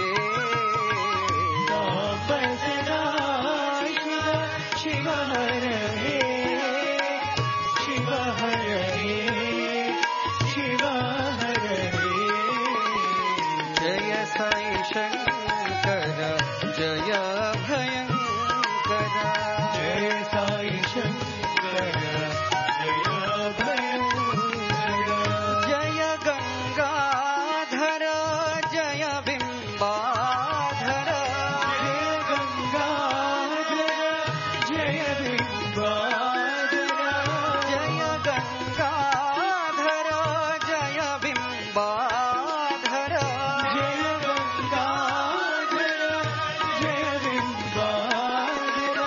सांब सदा शिव शिव हर हे शिव हर हे शिव हर हे जय साई शंकर जय भयंकर जय साई शंकर जय भयंकर जय गंगाधर जय बिंबाधर जय गंगाधर जय बिंबाधर जय गंगाधर जय बिंबाधर जय गंगाधर जय बिंबाधर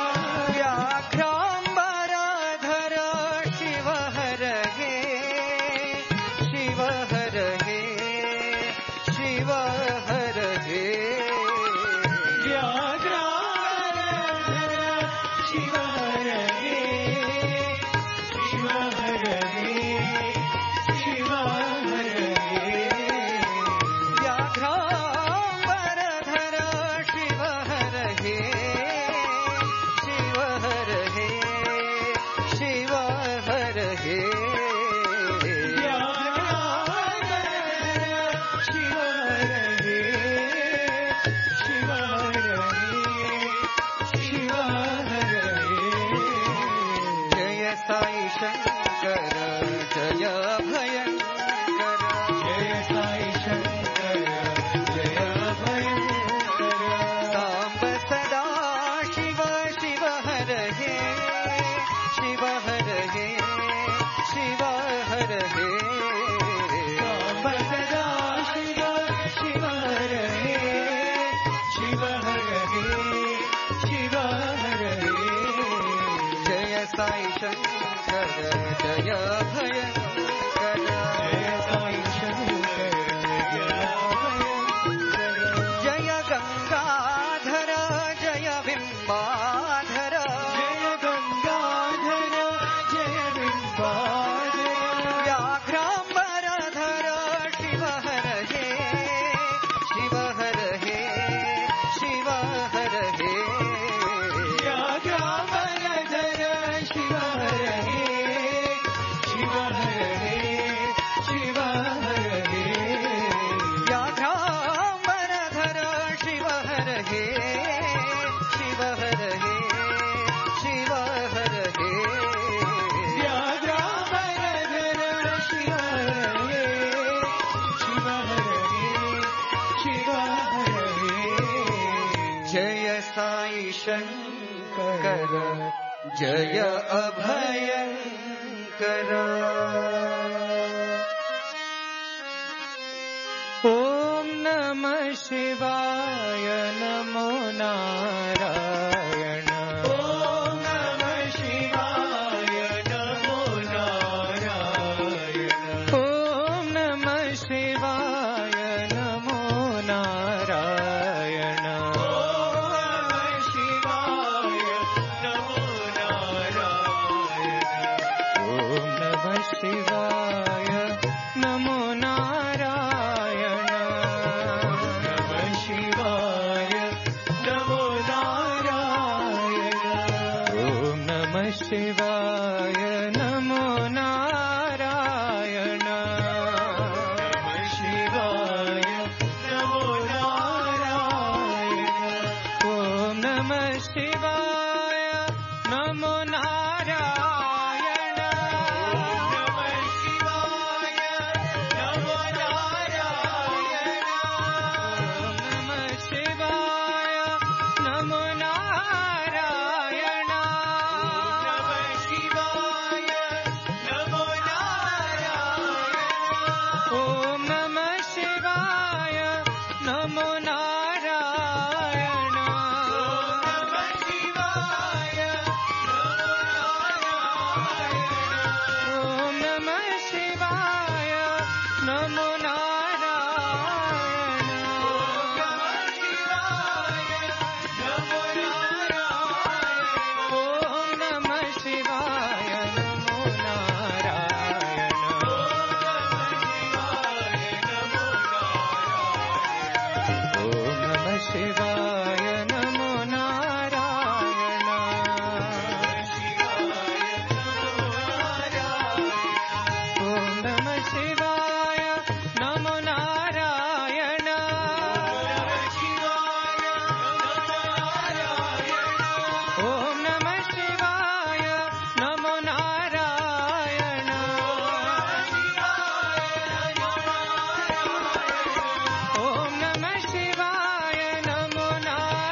व्याघ्रांबरधर शिव हर हे शिव हर हे शिव हर हे व्याघ्राधर शिव हर हे शिव हर हे शिव हर हे व्याघ्रांबरधर शिव हर हे शिव हर हे शिव हर हे जय साई शंकर जय भयंकर जय साई शंकर जय भयंकर सांब सदा शिव शिव हर हे शिव हर हे शिव हर हे सांब सदा शिव शिव हर हे शिव हर हे शिव हर हे जय साई शंकर जय भयंकर जय साई शंकर जय भयंकर जय गंगाधर जय बिंबाधर जय गंगाधर जय बिंबाधर व्याघ्रांबरधर शिव हर हे शिव हर हे शिव हर हे व्याघ्रांबरधर शिव हर हे शिव हर हे शिव हर हे व्याघ्रांबरधर शिव हर हे शिव हर हे शिव हर हे व्याघ्रांबरधर शिव हर हे शिव हर हे शिव हर हे जय साई शंकर जय अभयंकर ओम नमः शिवाय नमो नारायण ओम नमः शिवाय नमो नारायण ओम नमः शिवाय नमो नारायण ओम नमः शिवाय नमो नारायण ओम नमः शिवाय नमो नारायण नमः शिवाय नमो नारायण शिवाय नमो नारायण नमः शिवाय नमो नारायण नमः शिवाय नमो नारायण नमः शिवाय नमो नारायण ओम नमः शिवाय नमो नारायण नमः शिवाय ओम नमः शिवाय नमो नारायण ओम नमः शिवाय नमो नारायण ओम नमः शिवाय नमो नारायण ओम नमः शिवाय नमो नारायण ओम नमः शिवाय नमो नारायण ओम नमः शिवाय नमो नारायण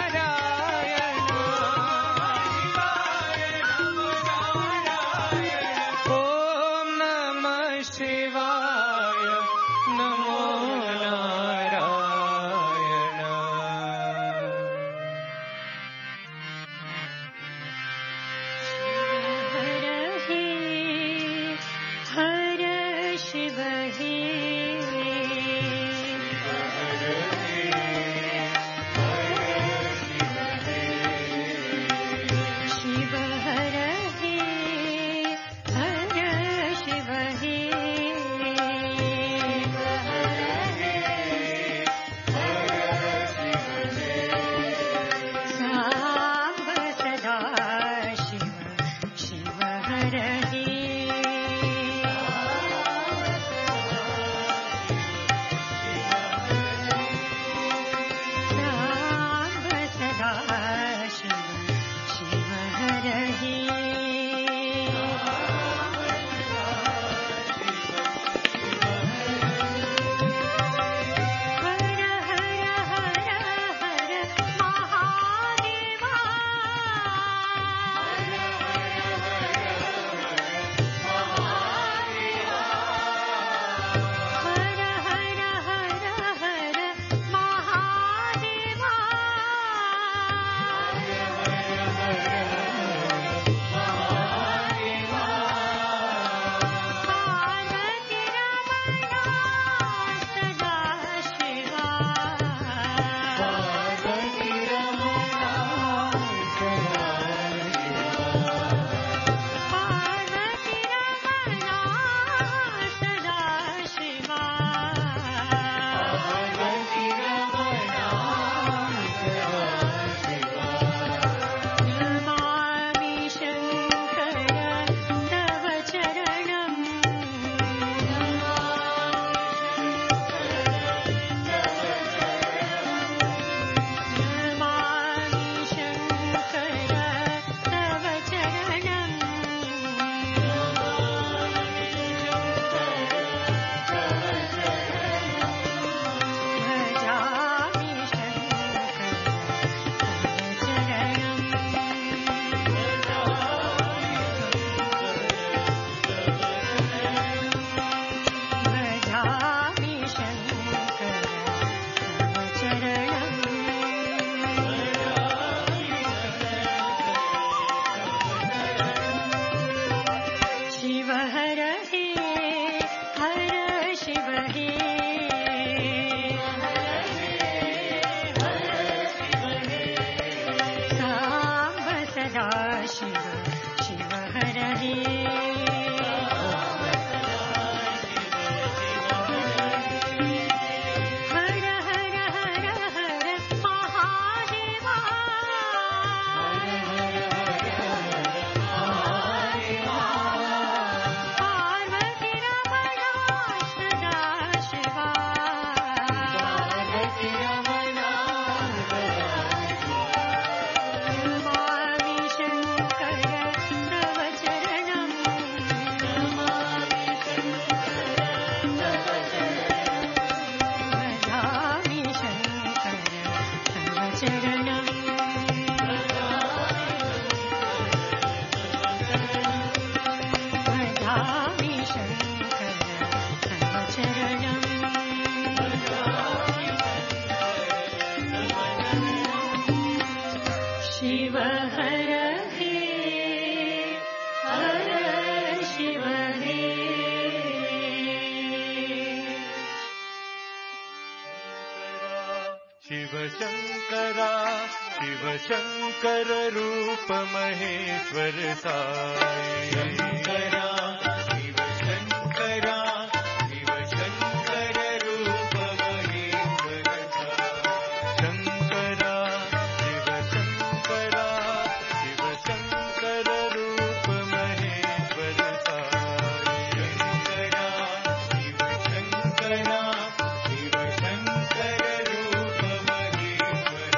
शिवशङ्करा शिवशङ्कर रूप महेश्वर साई शङ्करा शिवशङ्करा शिवशङ्कर रूप महेश्वर साई शङ्करा शिवशङ्करा शिवशङ्कर रूप महेश्वर साई शङ्करा शिवशङ्करा शिवशङ्कर रूप महेश्वर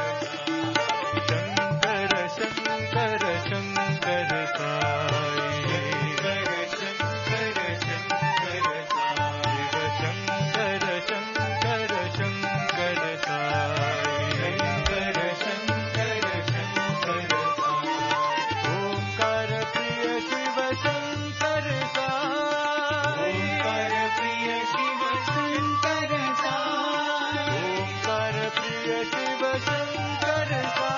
शङ्कर शङ्कर साई शङ्कर शङ्कर साई शङ्कर शङ्कर शङ्कर साई शङ्कर शङ्कर शङ्कर साई ओंकार प्रिय शिव शङ्कर साई ओंकार प्रिय शिव शङ्कर साई ओंकार प्रिय शिव शङ्कर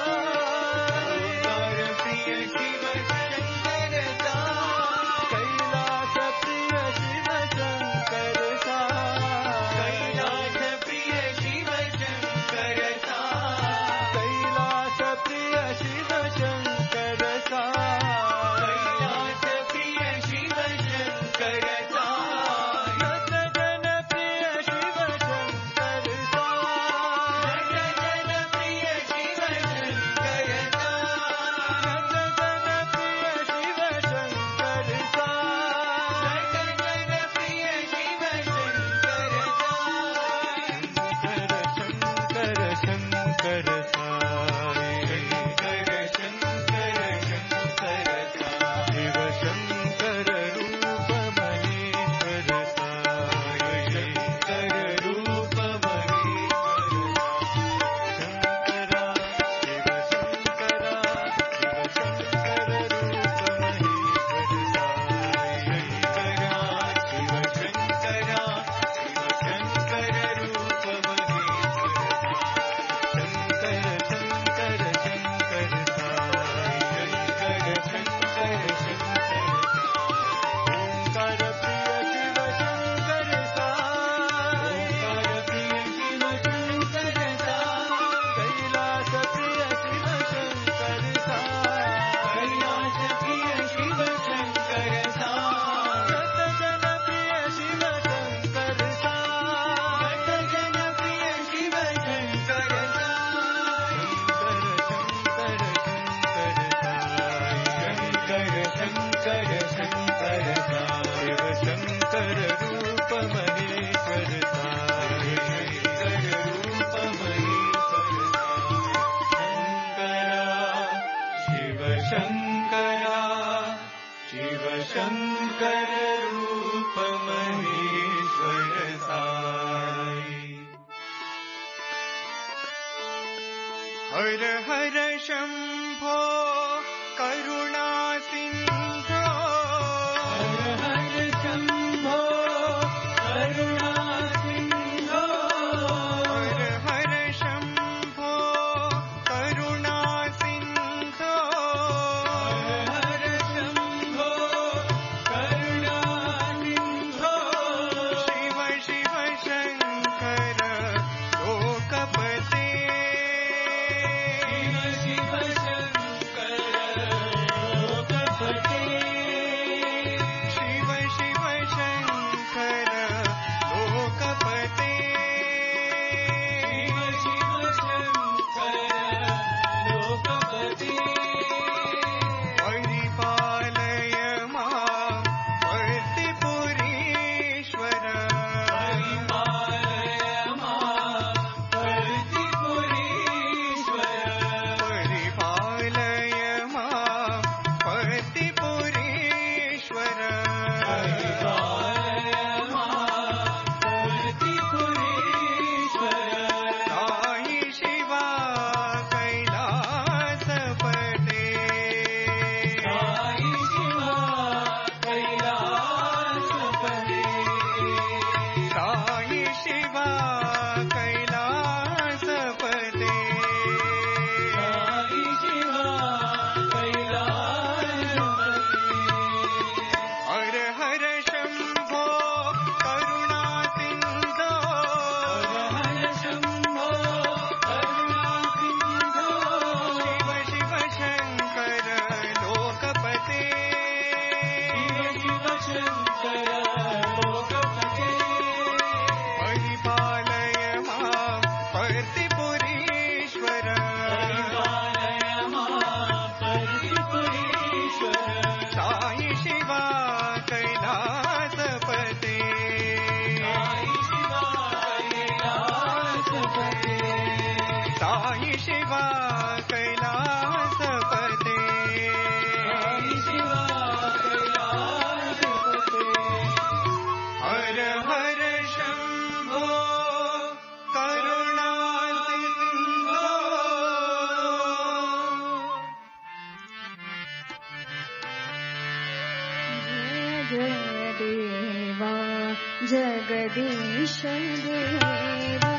साई ओंकार प्रिय शिव शङ्कर साई कैलास प्रिय शिव शङ्कर साई कैलास प्रिय शिव शङ्कर साई कैलास प्रिय शिव शङ्कर साई कैलास प्रिय शिव शङ्कर साई नट जन प्रिय शिव शङ्कर साई नट जन प्रिय शिव शङ्कर साई नट जन प्रिय शिव शङ्कर साई नट जन प्रिय शिव शङ्कर साई शङ्कर शङ्कर साई शङ्कर शङ्कर शङ्कर साई शिव शङ्कर रूप महेश्वर साई शङ्कर रूप महेश्वर शङ्करा शिव शङ्करा शिव शङ्कर रूप महेश्वर साई शङ्करा शिव शङ्करा शिव शङ्कर रूप महेश्वर शङ्कर शङ्कर शङ्कर साई शङ्कर शङ्कर शङ्कर ओंकार प्रिय शिव शङ्कर साई ओंकार प्रिय शिव शङ्कर साई कैलास प्रिय शिव शङ्कर साई कैलास प्रिय शिव शङ्कर साई नट जन प्रिय शिव शङ्कर साई नट जन प्रिय शिव शङ्कर साई शङ्कर शङ्कर शङ्कर साई शिव शङ्कर रूप महेश्वर साई शङ्कर रूप महेश्वर शङ्करा शिव शङ्कर रूप महेश्वर साई हर हर शम्भो करुणा सिन्धो हर हर शम्भो करुणा सिन्धो हर हर शम्भो करुणा सिन्धो हर हर शम्भो करुणा सिन्धो शिव शिव शङ्कर लोकपते शिव शिव शङ्कर लोकपते साई शिवा कैलासपते हर हर शंभो करुणा सिंधो जय जय देवा जगदीश देवा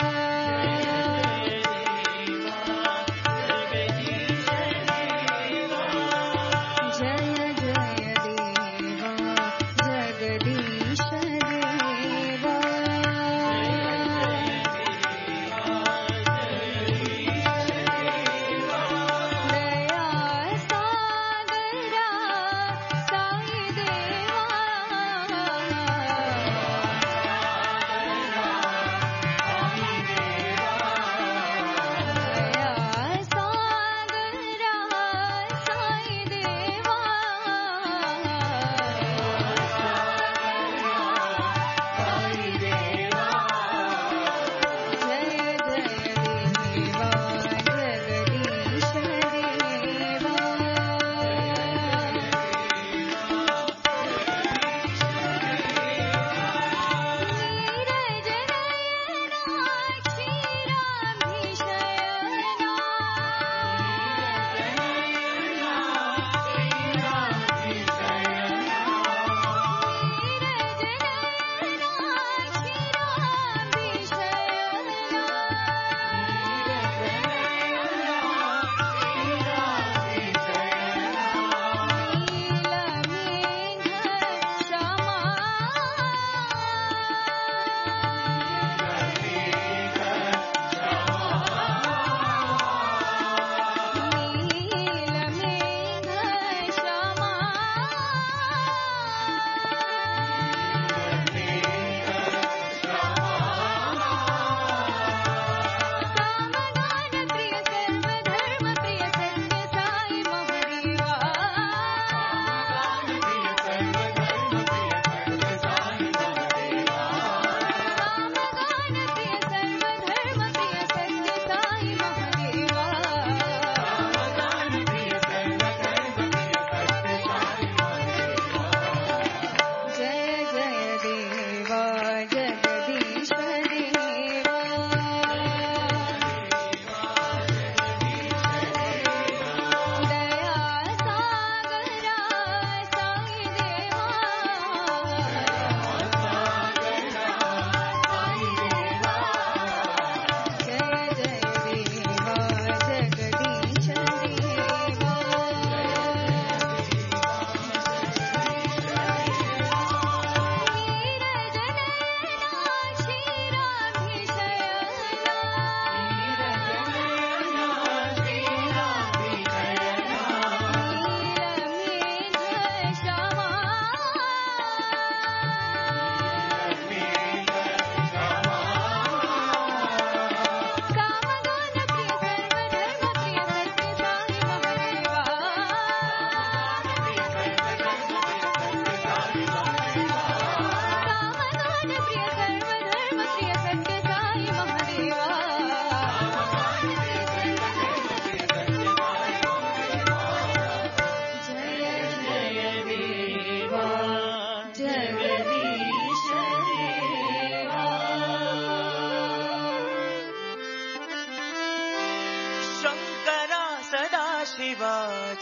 शिवा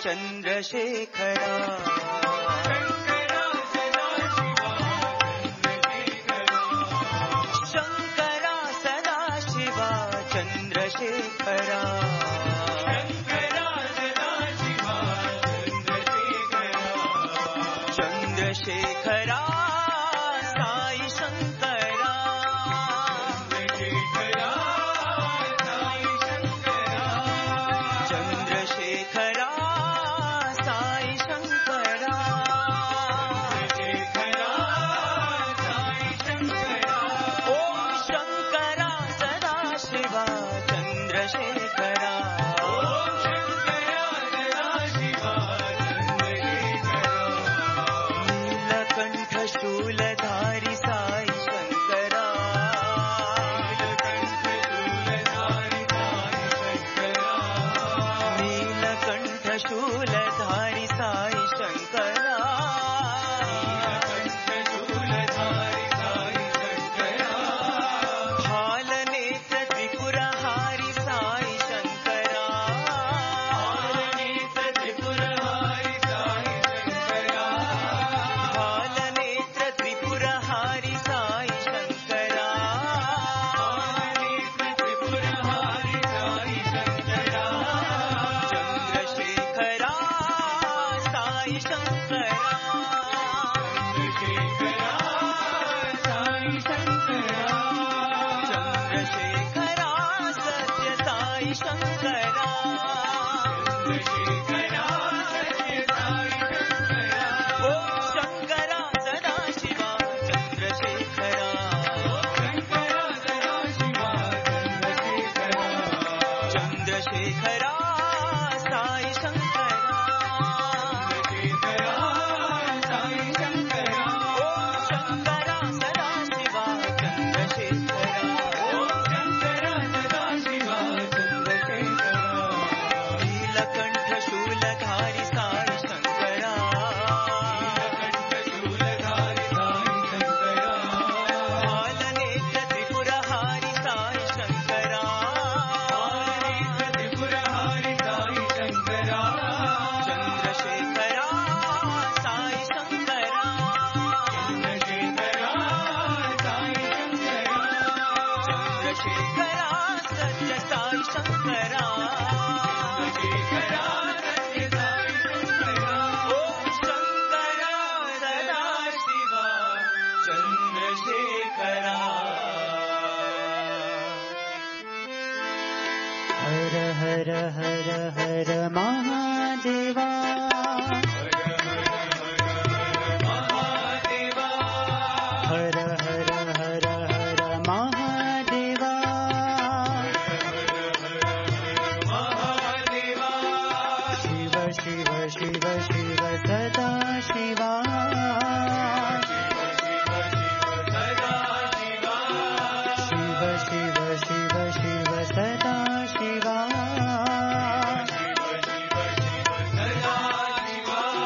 चंद्रशेखरा शंकरा सदा शिवा चंद्रशेखरा चंद्रशेखरा साई शंकरा चंद्रशेखरा साई शंकरा ओम शंकरा सदा शिवा चंद्रशेखरा साई शंकरा ओम शंकरा सदाशिवा चंद्रशेखरा चंद्रशेखरा साई शंकरा ओम शंकरा सदाशिवा चंद्रशेखरा नीलकंठ शूलधारी साई शंकरा बालनेत्र त्रिपुरहारी साई शंकरा चंद्रशेखरा साई शंकरा चंद्रशेखरा सत्य साई शंकरा ओम शंकरा सदाशिवा चंद्रशेखरा हर हर हर हर महादेवा हर हर हर हर महादेवा शिव शिव शिव शिव सदा शिवा शिव शिव शिव शिव सदा शिवा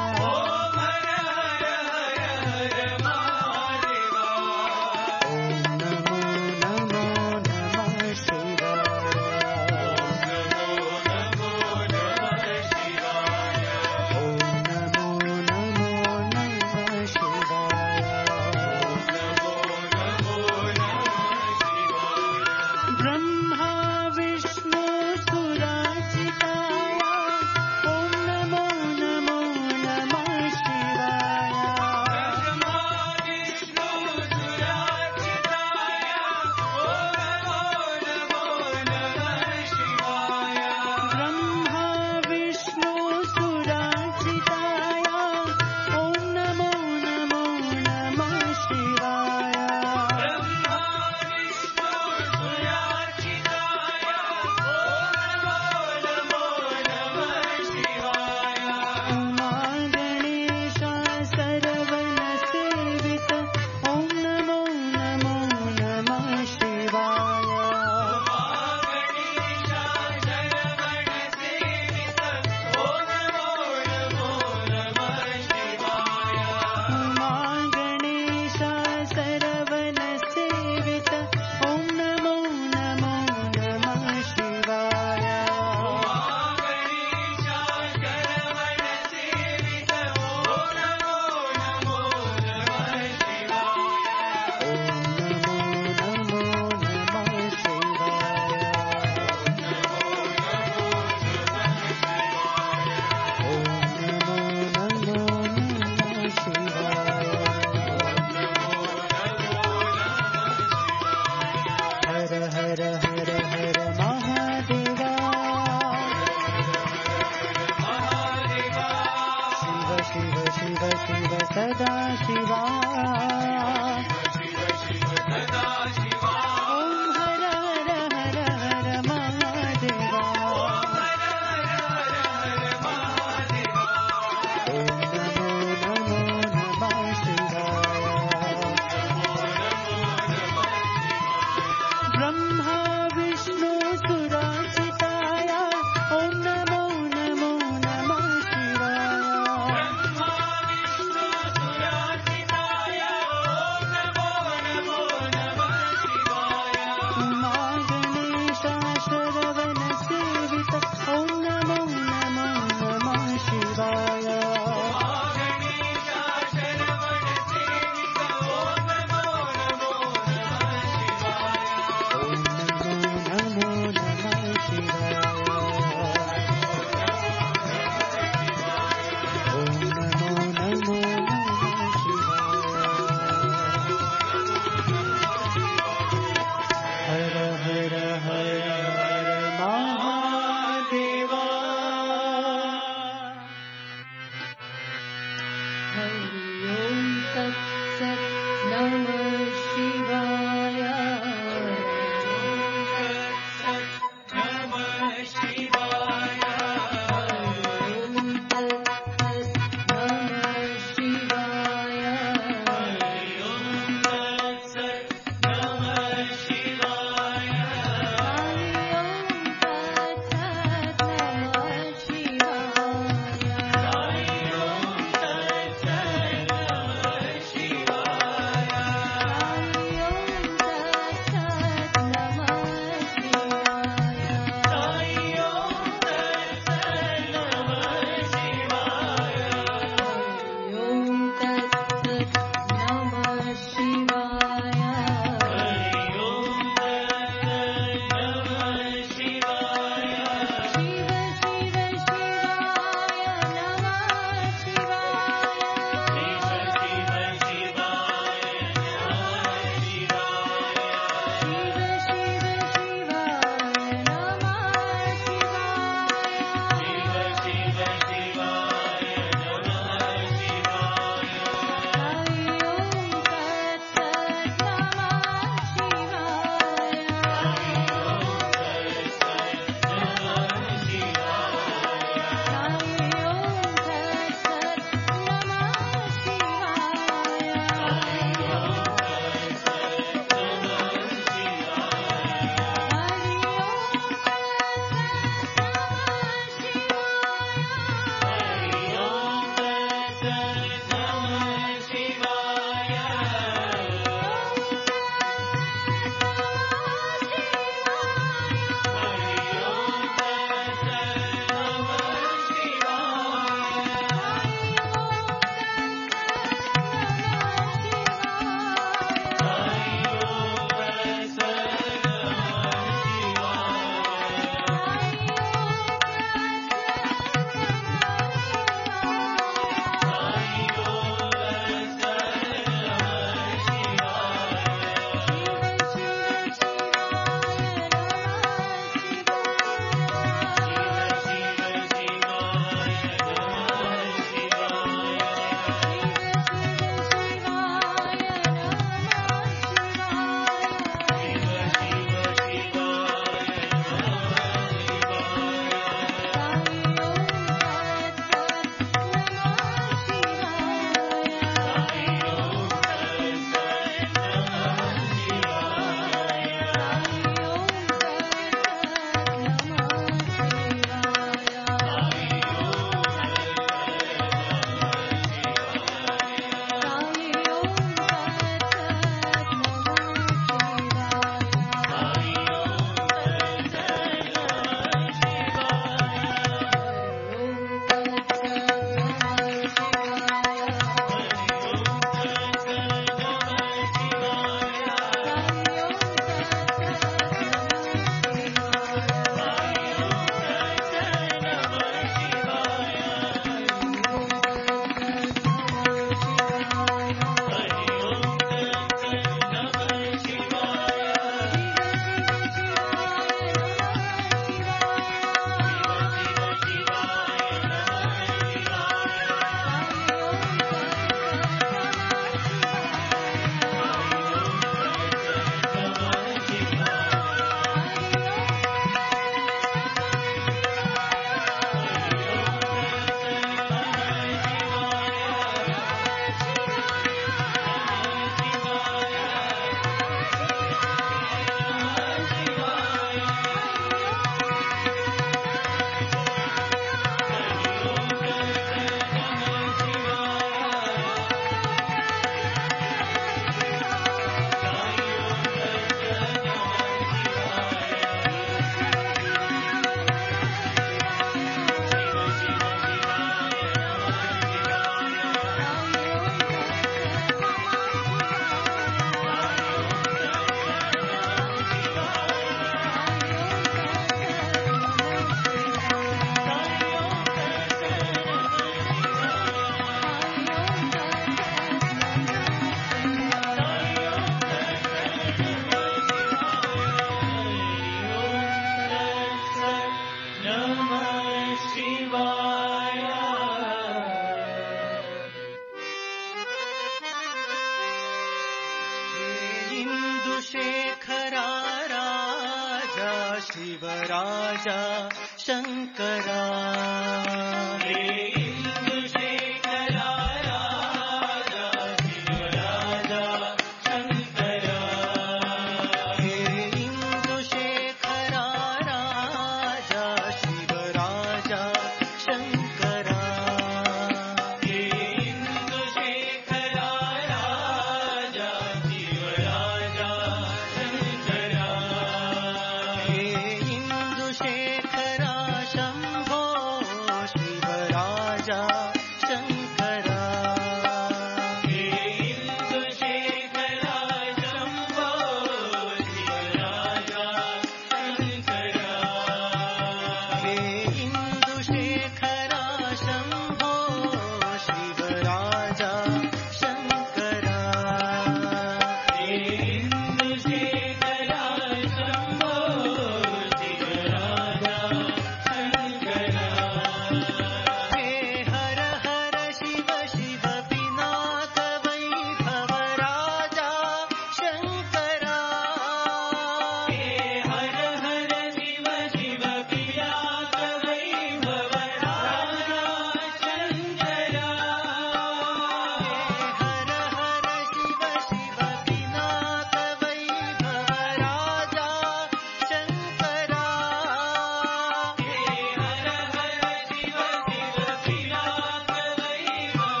राजा शंकरा हे इंदुशेखरा राजा शिवराजा शंकरा हे इंदुशेखरा राजा शिवराजा शंकरा हे इंदुशेखरा राजा शिवराजा शंकरा हे इंदुशेखरा शंभो शिवराजा शंकरा हे इंदुशेखरा शंभो शिवराजा शंकरा हे इंदुशेखरा शंभो शिवराजा शंकरा हे इंदुशेखरा शंभो शिवराजा शंकरा हे हर हर शिव शिव पिनाक वैभव राजा शंकरा हे हर हर शिव शिव पिनाक वैभव राजा शंकरा हे हर हर शिव शिव पिनाक वैभव राजा शंकरा हे हर हर शिव शिव पिनाक वैभव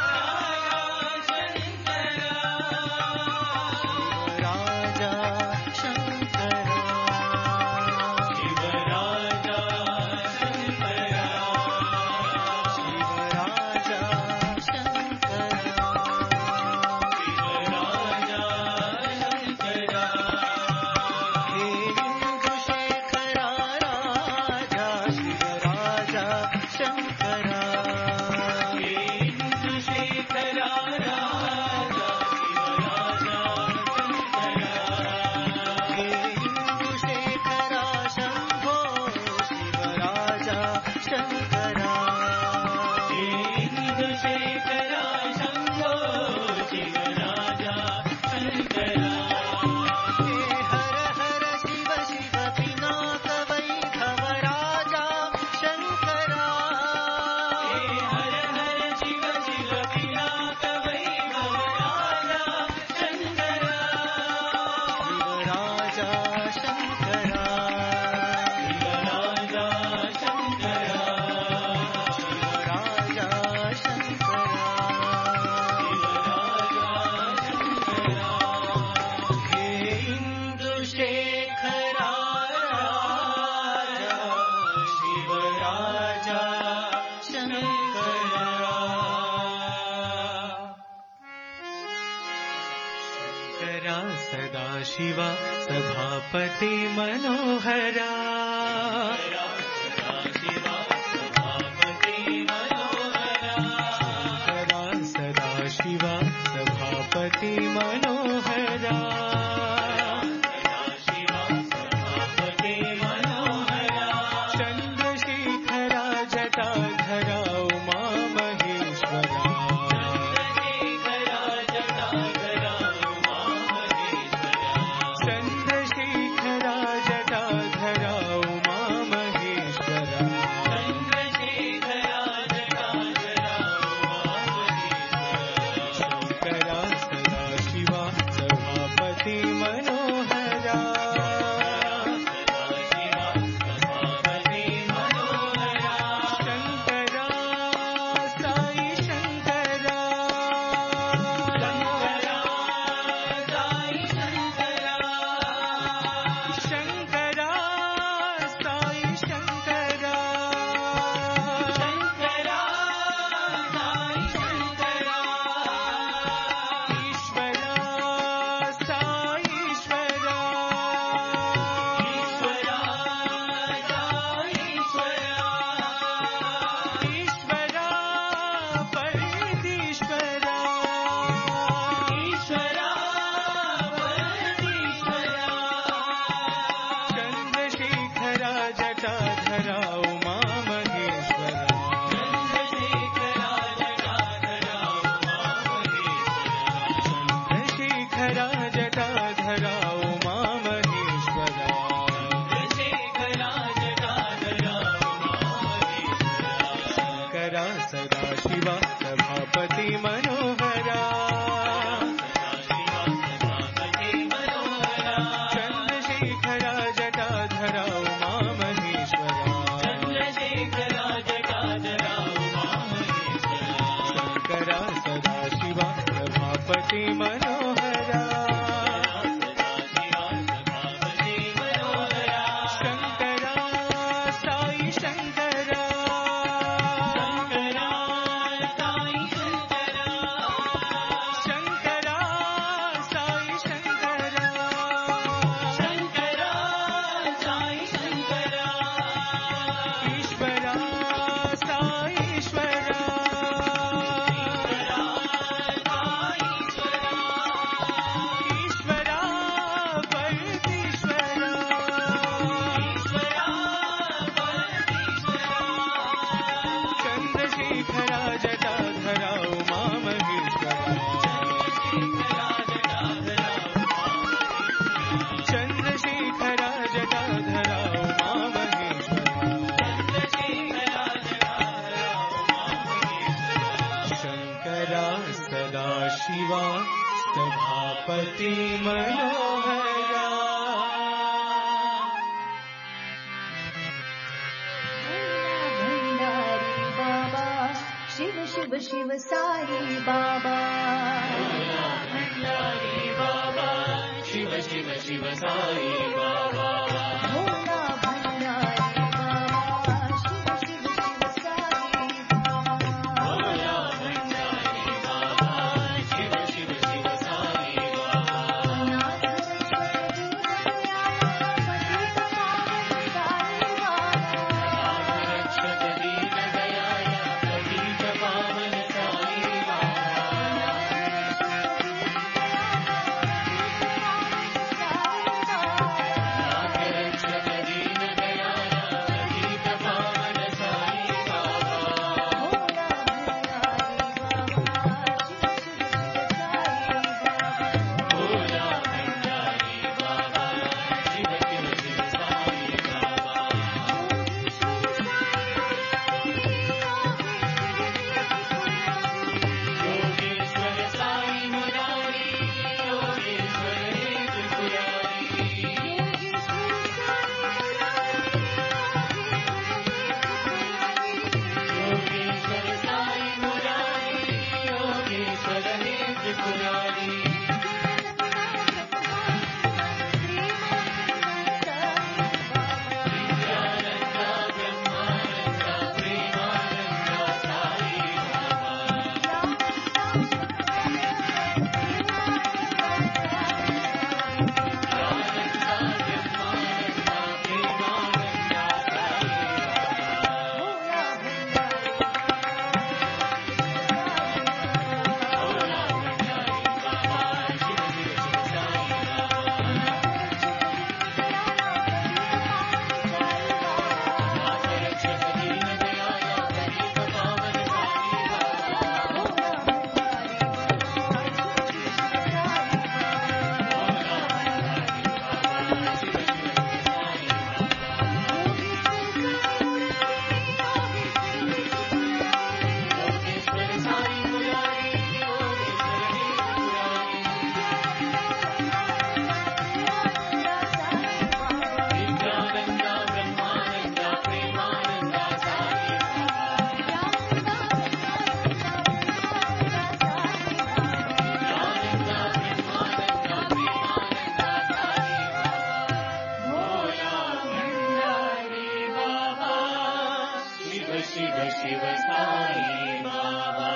राजा शंकरा शिवराजा शंकरा शिवराजा शंकरा शिवराजा शंकरा हे इंदुशेखरा राजा शिवराजा शंकरा हे इंदुशेखरा राजा शिवराजा शंकरा हे इंदुशेखरा शंभो शिवराजा शंकरा हे इंदुशेखरा शंभो शिवराजा शंकरा हे हर हर शिव शिव पिनाक वैभव राजा शंकरा हे हर हर शिव शिव पिनाक वैभव राजा शंकरा शिवराजा शंकरा शिवराजा शंकरा शिवराजा शंकरा शिवराजा शंकरा हे इंदुशेखरा राजा शिवराजा शंकरा शंकरा सदाशिवा सभापति मनोहरा शंकरा सदाशिवा सभापति मनोहरा चंद्रशेखरा जटाधरा उमा महेश्वरा चंद्रशेखरा जटाधरा उमा महेश्वरा शंकरा सदाशिवा सभापति मनोहरा शंकरा पति मनोहरा भंडारी बाबा शिव शिव शिव साई बाबा भंडारी बाबा शिव शिव शिव साई बाबा भोला भंडारी बाबा शिव शिव शिव साई बाबा भोला भंडारी बाबा शिव शिव शिव साई बाबा नाथ रक्षक दीन दयाल पतित पावन साई बाबा नाथ रक्षक दीन दयाल पतित पावन साई बाबा भोला भंडारी बाबा शिव शिव शिव साई बाबा भोला भंडारी बाबा योगेश्वर साई मुरारी योगेश्वर त्रिपुरारी योगेश्वर साई मुरारी योगेश्वर त्रिपुरारी नित्यानंद ब्रह्मानंद प्रेमानंद साई बाबा शिव शिव साई बाबा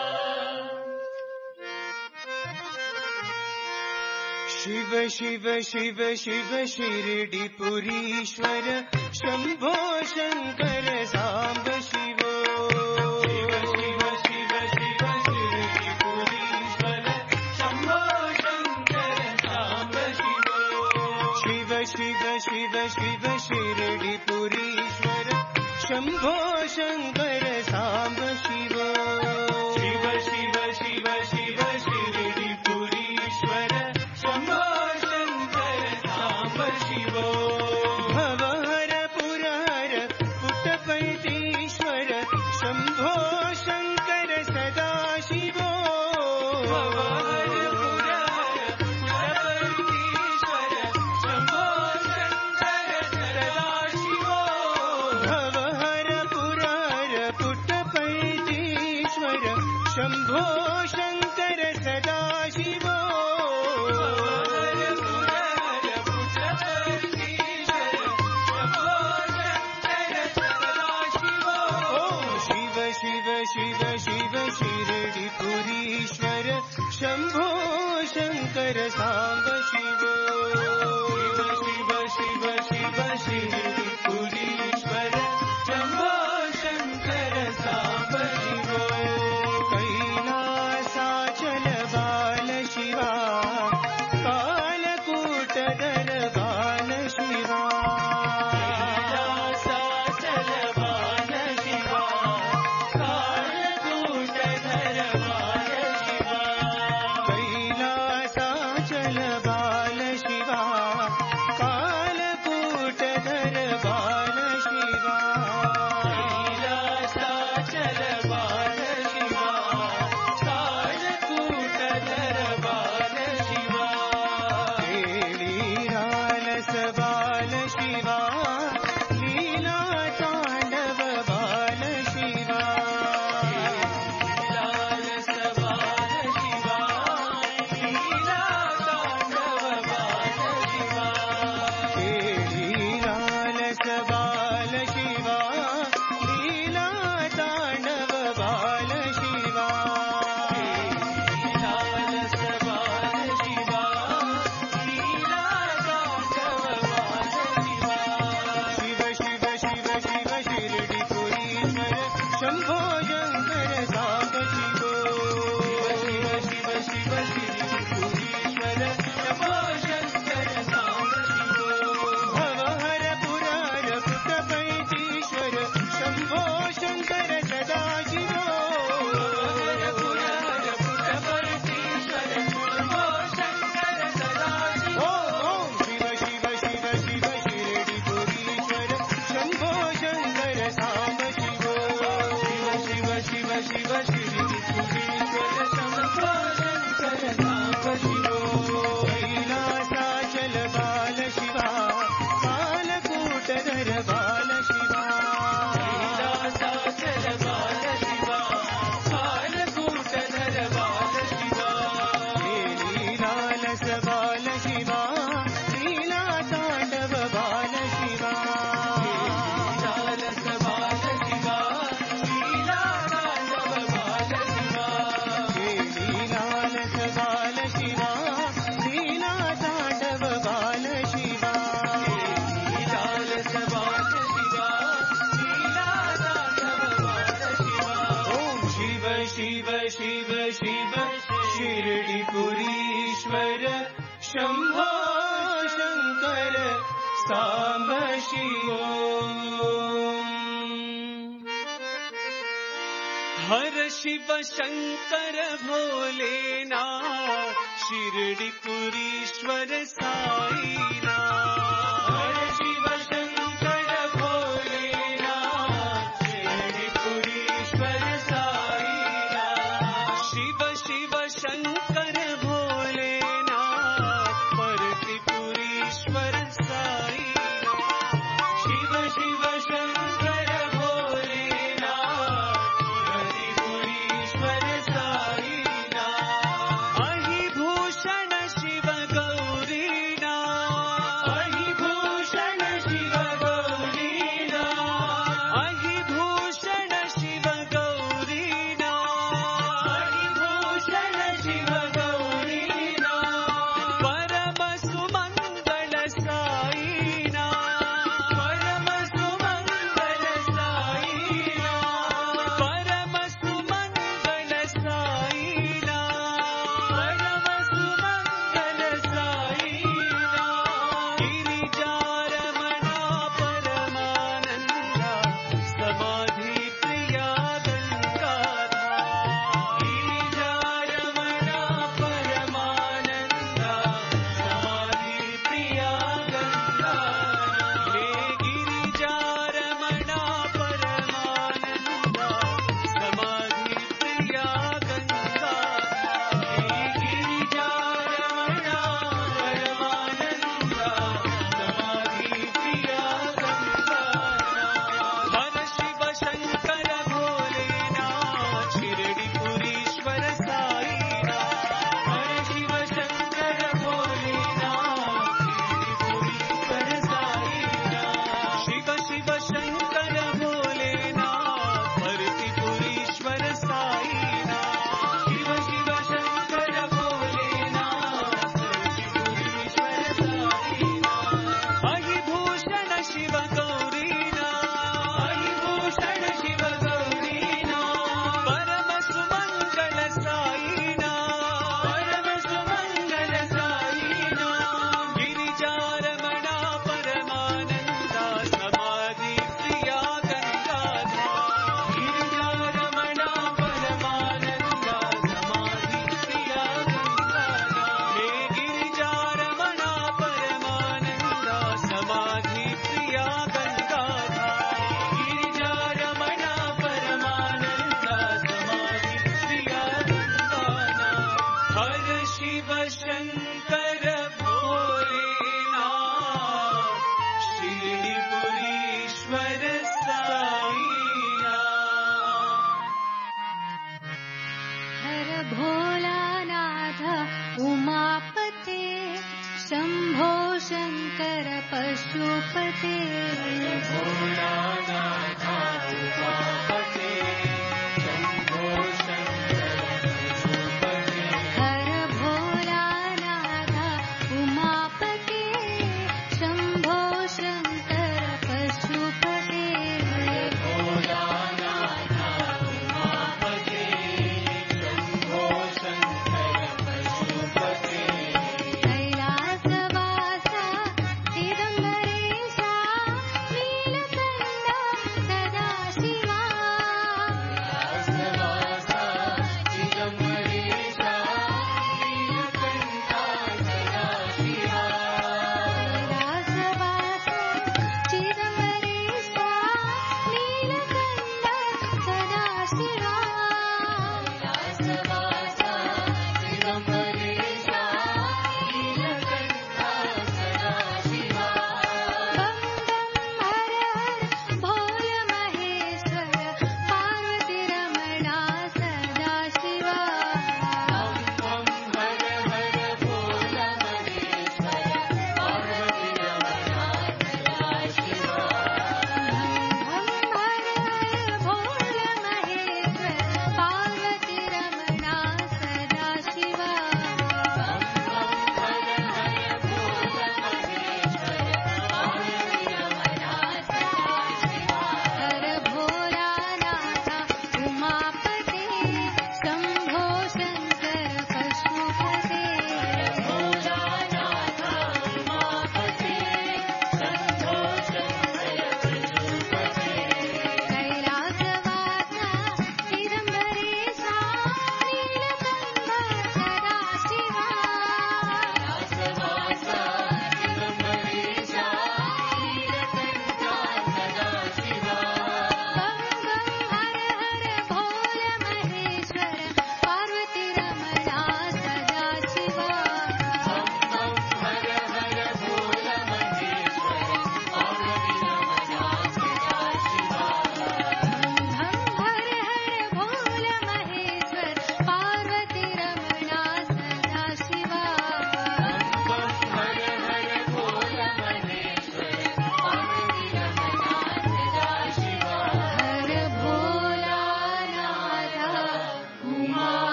शिव शिव शिव शिव शिरडिपुरीश्वर शंभो शंकर सांब शिवो शिव शिव शिव शिव शिरडिपुरीश्वर शंभो शंकर सांब शिवो शिव शिव शिव शिव शिरडिपुरीश्वर शंभो शंकर सांब शिवो शिव शिव शिव शिव शिरडिपुरीश्वर शंभो शंकर सांब शिवो भवहर पुरहर पुट्टपैतीश्वर शंभो शंकर सदा शिवो भवहर पुरहर पुट्टपैतीश्वर शंभो शंकर सदा शिवो भवहर पुरहर पुट्टपैतीश्वर शंभो शंकर सदा शिवो शिव शिव शिव शिरडिपुरीश्वर शंभो शंकर सांब शिवो शिव शिव शिव शिव शिरडिपुरीश्वर शंभो शंकर सांब शिवो कैलासाचल बाल शिवा कालकूटधर बाल शिवा कैलासाचल बाल शिवा कैलासाचल शिव शिव शिरडिपुरीश्वर शम्भो शङ्कर साम्ब शिवो हर शिव शङ्कर भोलेनाथ शिरडिपुरीश्वर साईनाथ हर शिव शङ्कर भोलेनाथ शिरडिपुरीश्वर साईनाथ शिव शिव शङ्कर भोलेनाथ परत्रिपुरीश्वर साईनाथ शिव शिव शङ्कर भोलेनाथ परत्रिपुरीश्वर साईनाथ अहि भूषण शिव गौरीनाथ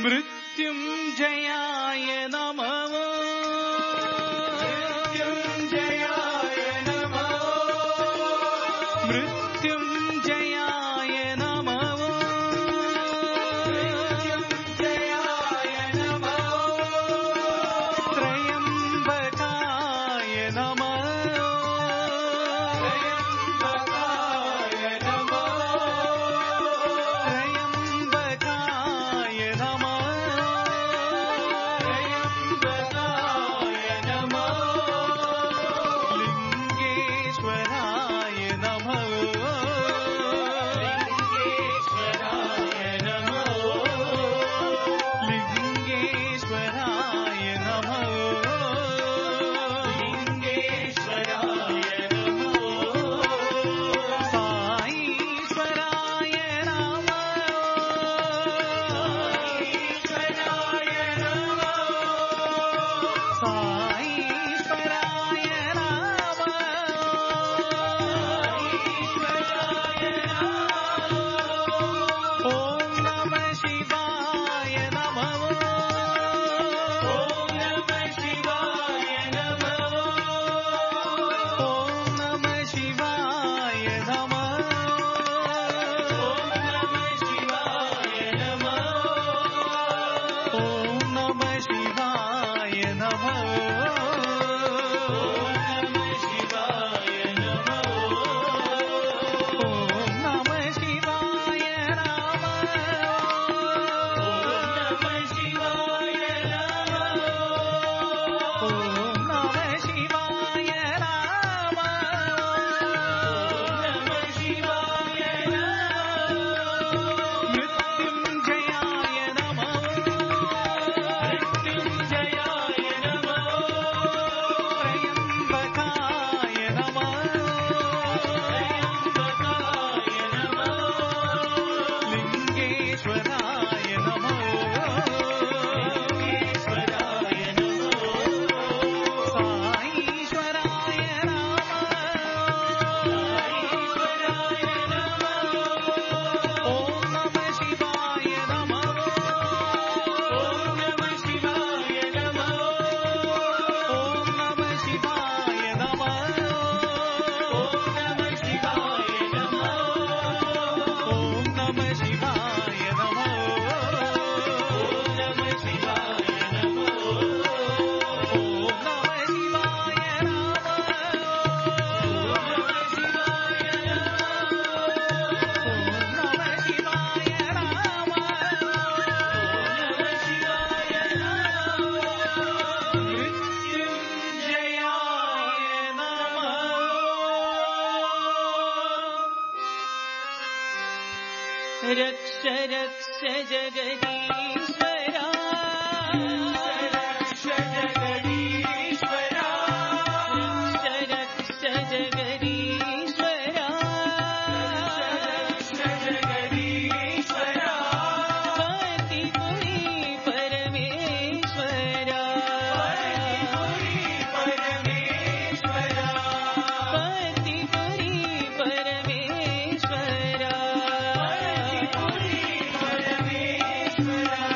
मृत्युञ्जयाय नमः मृत्युञ्जयाय नमः मृत्युञ्जयाय नमः मृत्युञ्जयाय नमः त्रयम्बकाय नमः त्रयम्बकाय नमः त्रयम्बकाय नमः त्रयम्बकाय नमः लिङ्गेश्वराय नमः लिङ्गेश्वराय नमः लिङ्गेश्वराय नमः लिङ्गेश्वराय नमः साईश्वराय नमः साईश्वराय नमः साईश्वराय नमः साईश्वराय नमः ॐ नमः शिवाय नमः ॐ नमः शिवाय नमः ॐ नमः शिवाय नमः ॐ नमः शिवाय नमः ॐ नमः शिवाय नमः ॐ नमः शिवाय नमः ॐ नमः शिवाय रक्ष रक्ष जगदीश्वरा रक्ष जगदीश्वरा रक्ष जगदीश्वरा रक्ष जगदीश्वरा पतिपुरी परमेश्वरा पतिपुरी परमेश्वरा पतिपुरी परमेश्वरा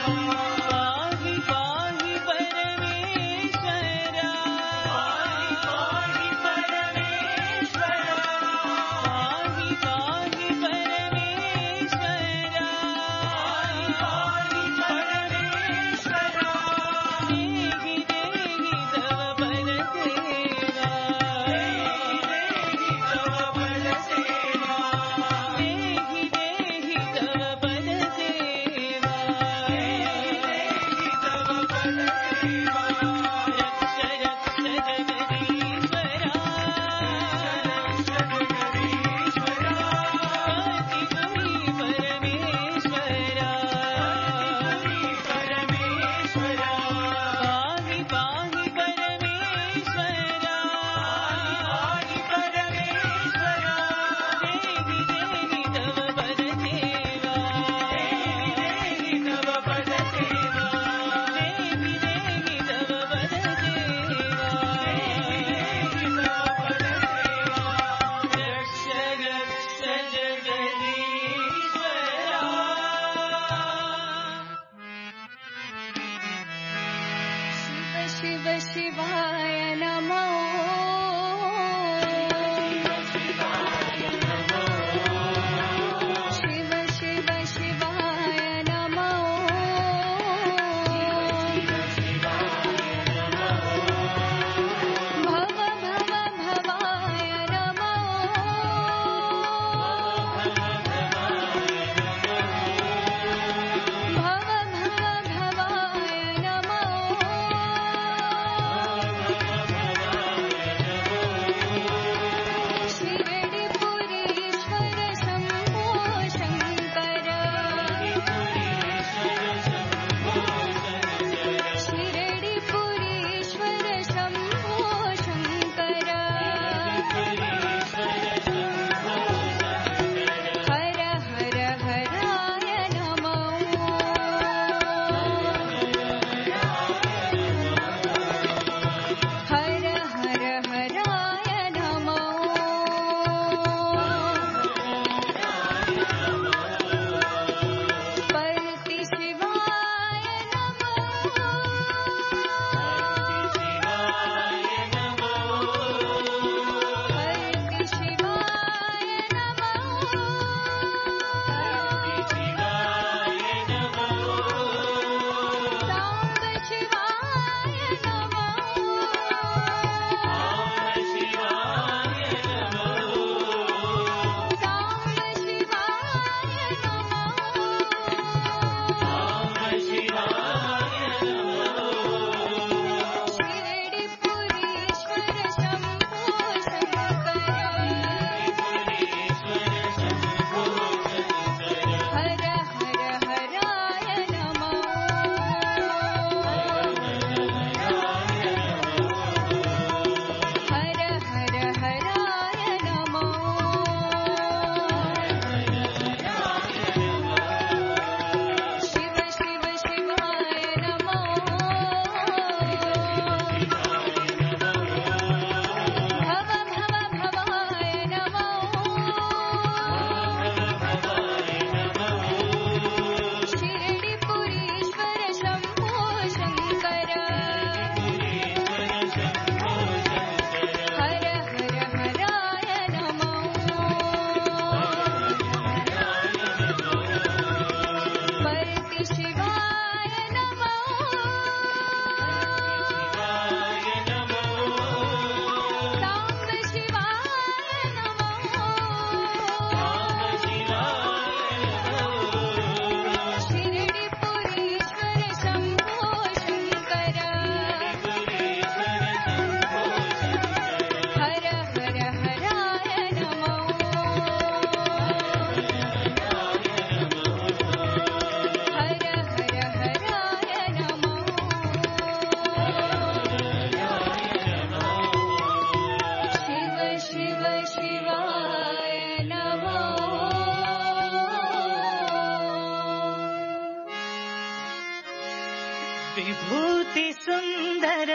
विभूति सुंदर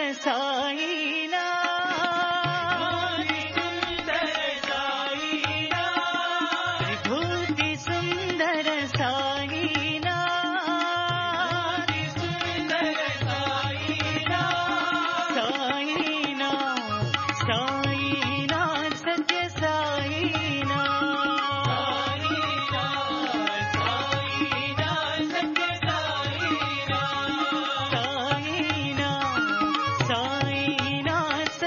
साईना विभूति सुंदर साईना साईना साईना सत्य साईना साईना साईना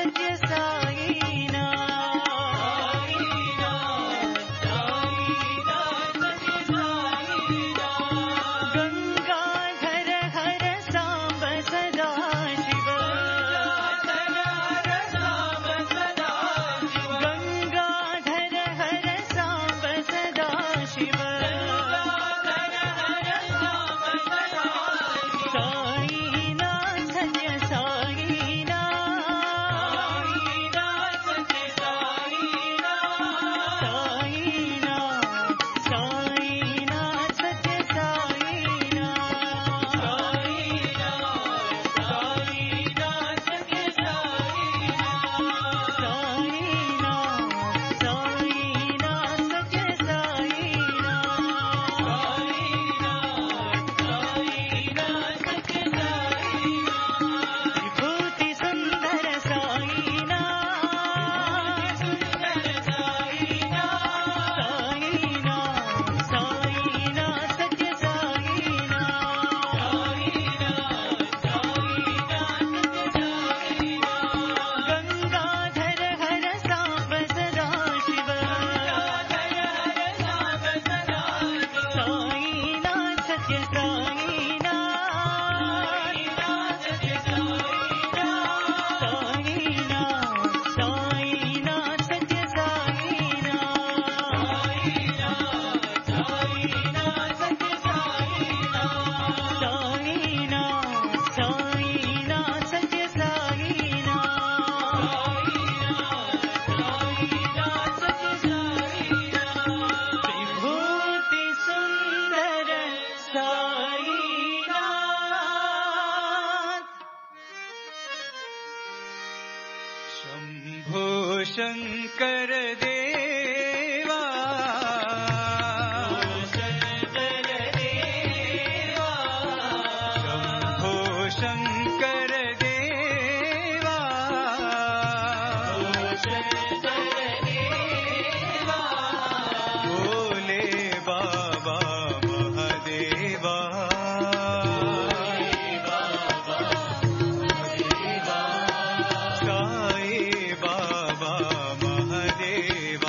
शंकर देवा शंभो शंकर देवा भोले बाबा महादेवा साई बाबा महादेवा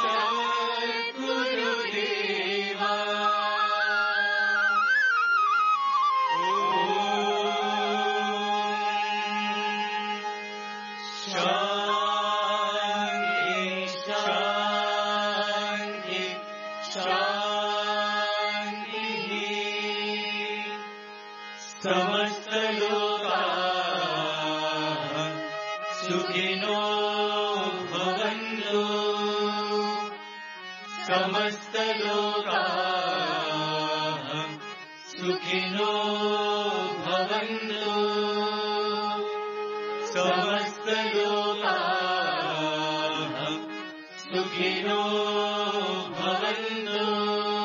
सद्गुरुदेवा शान्ति शान्ति समस्तलोकाः सुखिनो भवन्तु समस्तलोकाः सुखिनो भवन्तु समस्तलोकाः सुखिनो भवन्तु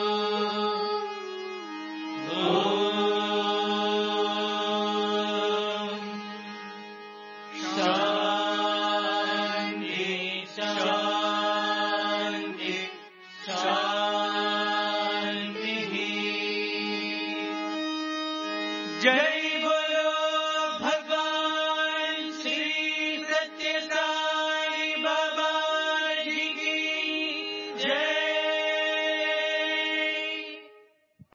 शान्ति शान्ति शान्तिः जय